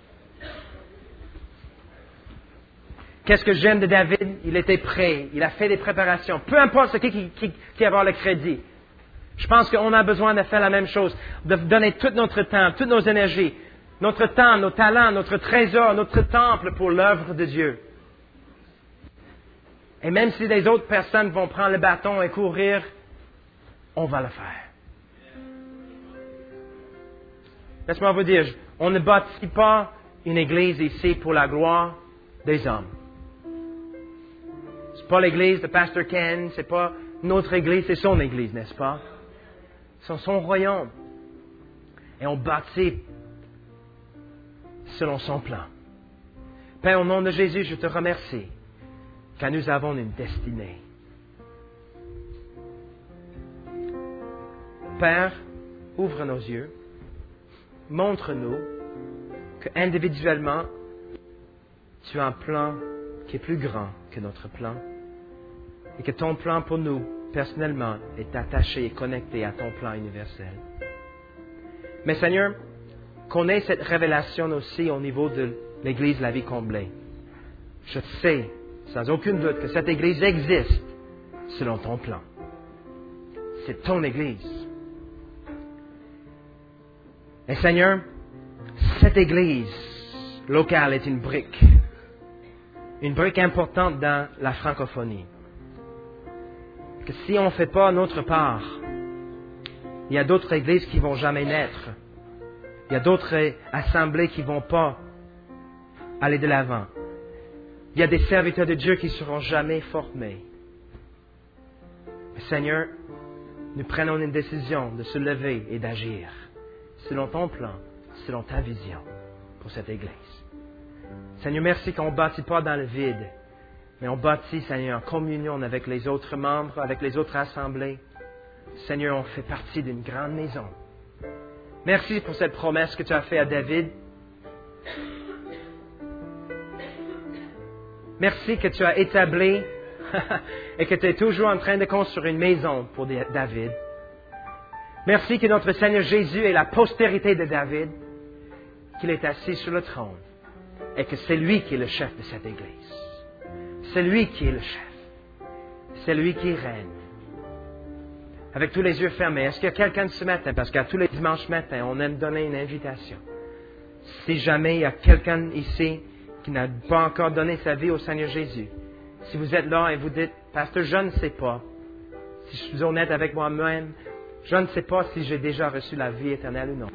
Qu'est-ce que j'aime de David? Il était prêt. Il a fait des préparations. Peu importe ce qui, qui, qui, qui va avoir le crédit. Je pense qu'on a besoin de faire la même chose, de donner tout notre temps, toutes nos énergies, notre temps, nos talents, notre trésor, notre temple pour l'œuvre de Dieu. Et même si les autres personnes vont prendre le bâton et courir, on va le faire. Laisse-moi vous dire, on ne bâtit pas une église ici pour la gloire des hommes. C'est pas l'église de Pasteur Ken, c'est pas notre église, c'est son église, n'est-ce pas? C'est son royaume. Et on bâtit selon son plan. Père, au nom de Jésus, je te remercie, car nous avons une destinée. Père, ouvre nos yeux, montre-nous que individuellement, tu as un plan qui est plus grand que notre plan et que ton plan pour nous, personnellement, est attaché et connecté à ton plan universel. Mais Seigneur, qu'on ait cette révélation aussi au niveau de l'Église La Vie Comblée. Je sais, sans aucun doute, que cette Église existe selon ton plan. C'est ton Église. Et Seigneur, cette Église locale est une brique. Une brique importante dans la francophonie. Que si on ne fait pas notre part, il y a d'autres églises qui ne vont jamais naître. Il y a d'autres assemblées qui ne vont pas aller de l'avant. Il y a des serviteurs de Dieu qui ne seront jamais formés. Seigneur, nous prenons une décision de se lever et d'agir selon ton plan, selon ta vision pour cette Église. Seigneur, merci qu'on ne bâtit pas dans le vide, mais on bâtit, Seigneur, en communion avec les autres membres, avec les autres assemblées. Seigneur, on fait partie d'une grande maison. Merci pour cette promesse que tu as faite à David. Merci que tu as établi et que tu es toujours en train de construire une maison pour David. Merci que notre Seigneur Jésus est la postérité de David, qu'il est assis sur le trône et que c'est lui qui est le chef de cette Église. C'est lui qui est le chef. C'est lui qui règne. Avec tous les yeux fermés, est-ce qu'il y a quelqu'un ce matin, parce qu'à tous les dimanches matins, on aime donner une invitation. Si jamais il y a quelqu'un ici qui n'a pas encore donné sa vie au Seigneur Jésus, si vous êtes là et vous dites, Pasteur, je ne sais pas, si je suis honnête avec moi-même, je ne sais pas si j'ai déjà reçu la vie éternelle ou non.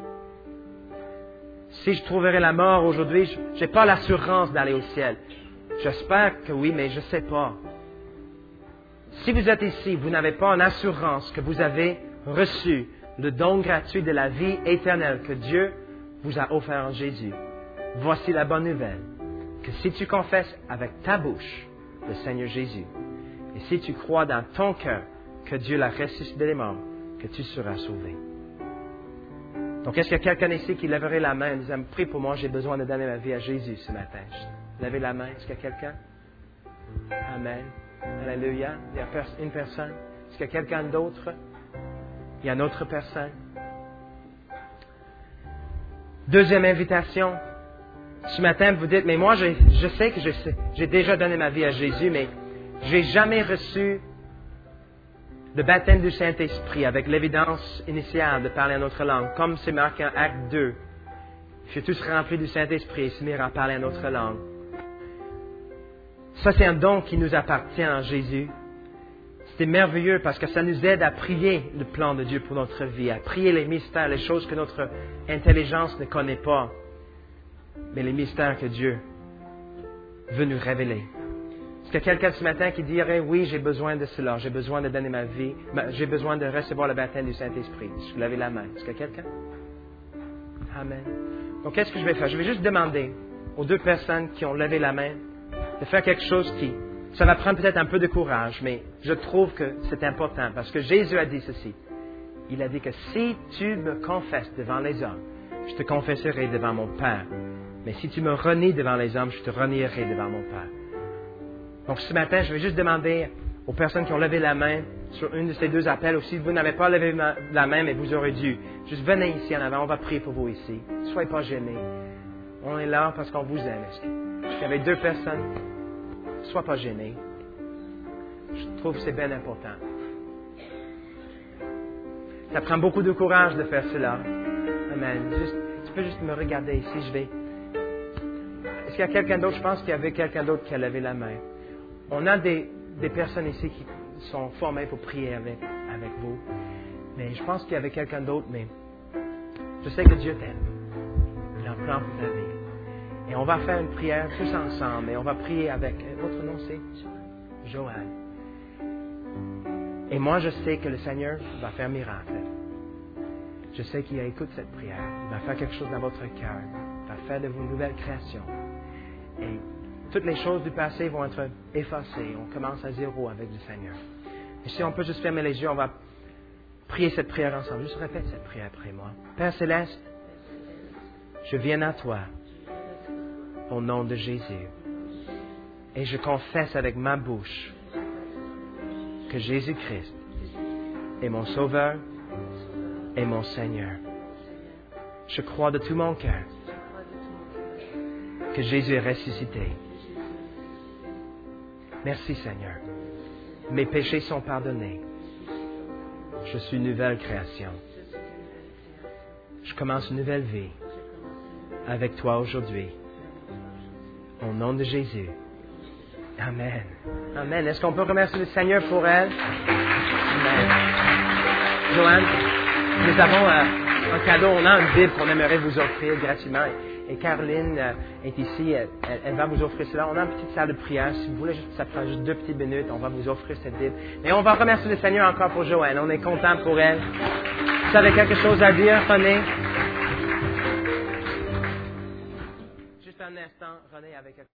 Si je trouverai la mort aujourd'hui, je n'ai pas l'assurance d'aller au ciel. J'espère que oui, mais je ne sais pas. Si vous êtes ici, vous n'avez pas une assurance que vous avez reçu le don gratuit de la vie éternelle que Dieu vous a offert en Jésus. Voici la bonne nouvelle, que si tu confesses avec ta bouche le Seigneur Jésus, et si tu crois dans ton cœur que Dieu l'a ressuscité des morts, que tu seras sauvé. Donc, est-ce qu'il y a quelqu'un ici qui lèverait la main en disant, prie pour moi, j'ai besoin de donner ma vie à Jésus ce matin. Levez la main. Est-ce qu'il y a quelqu'un? Amen. Alléluia. Il y a une personne. Est-ce qu'il y a quelqu'un d'autre? Il y a une autre personne. Deuxième invitation. Ce matin, vous dites, mais moi, je, je sais que je sais, j'ai déjà donné ma vie à Jésus, mais j'ai jamais reçu le baptême du Saint-Esprit avec l'évidence initiale de parler en autre langue, comme c'est marqué en Acte deux. Ils furent tous remplis du Saint-Esprit et se mirent à parler en autre langue. Ça, c'est un don qui nous appartient en Jésus. C'est merveilleux parce que ça nous aide à prier le plan de Dieu pour notre vie, à prier les mystères, les choses que notre intelligence ne connaît pas, mais les mystères que Dieu veut nous révéler. Est-ce qu'il y a quelqu'un ce matin qui dirait, oui, j'ai besoin de cela, j'ai besoin de donner ma vie, j'ai besoin de recevoir le baptême du Saint-Esprit? Je vous lève la main. Est-ce qu'il y a quelqu'un? Amen. Donc, qu'est-ce que je vais faire? Je vais juste demander aux deux personnes qui ont levé la main de faire quelque chose qui, ça va prendre peut-être un peu de courage, mais je trouve que c'est important parce que Jésus a dit ceci. Il a dit que si tu me confesses devant les hommes, je te confesserai devant mon Père. Mais si tu me renies devant les hommes, je te renierai devant mon Père. Donc, ce matin, je vais juste demander aux personnes qui ont levé la main sur une de ces deux appels, ou si vous n'avez pas levé la main, mais vous aurez dû, juste venez ici en avant, on va prier pour vous ici. Ne soyez pas gênés. On est là parce qu'on vous aime. Il y avait deux personnes. Ne soyez pas gênés. Je trouve que c'est bien important. Ça prend beaucoup de courage de faire cela. Amen. Juste, tu peux juste me regarder ici, je vais. Est-ce qu'il y a quelqu'un d'autre? Je pense qu'il y avait quelqu'un d'autre qui a levé la main. On a des, des personnes ici qui sont formées pour prier avec, avec vous. Mais je pense qu'il y avait quelqu'un d'autre, mais je sais que Dieu t'aime. Il a un plan pour ta vie. Et on va faire une prière tous ensemble. Et on va prier avec... Votre nom, c'est? Joanne. Et moi, je sais que le Seigneur va faire miracle. Je sais qu'il écoute cette prière. Il va faire quelque chose dans votre cœur. Il va faire de vous une nouvelle création. Et toutes les choses du passé vont être effacées. On commence à zéro avec le Seigneur. Et si on peut juste fermer les yeux, on va prier cette prière ensemble. Juste répète cette prière après moi. Père Céleste, je viens à toi au nom de Jésus. Et je confesse avec ma bouche que Jésus-Christ est mon Sauveur et mon Seigneur. Je crois de tout mon cœur que Jésus est ressuscité. Merci Seigneur. Mes péchés sont pardonnés. Je suis une nouvelle création. Je commence une nouvelle vie avec toi aujourd'hui. Au nom de Jésus. Amen. Amen. Est-ce qu'on peut remercier le Seigneur pour elle? Amen. Joanne, nous avons euh, un cadeau. On a une Bible qu'on aimerait vous offrir gratuitement. Et Caroline euh, est ici. Elle, elle va vous offrir cela. On a une petite salle de prière. Si vous voulez, juste, ça prend juste deux petites minutes. On va vous offrir cette Bible. Et on va remercier le Seigneur encore pour Joanne. On est content pour elle. Vous avez quelque chose à dire, René? Juste un instant, René, avec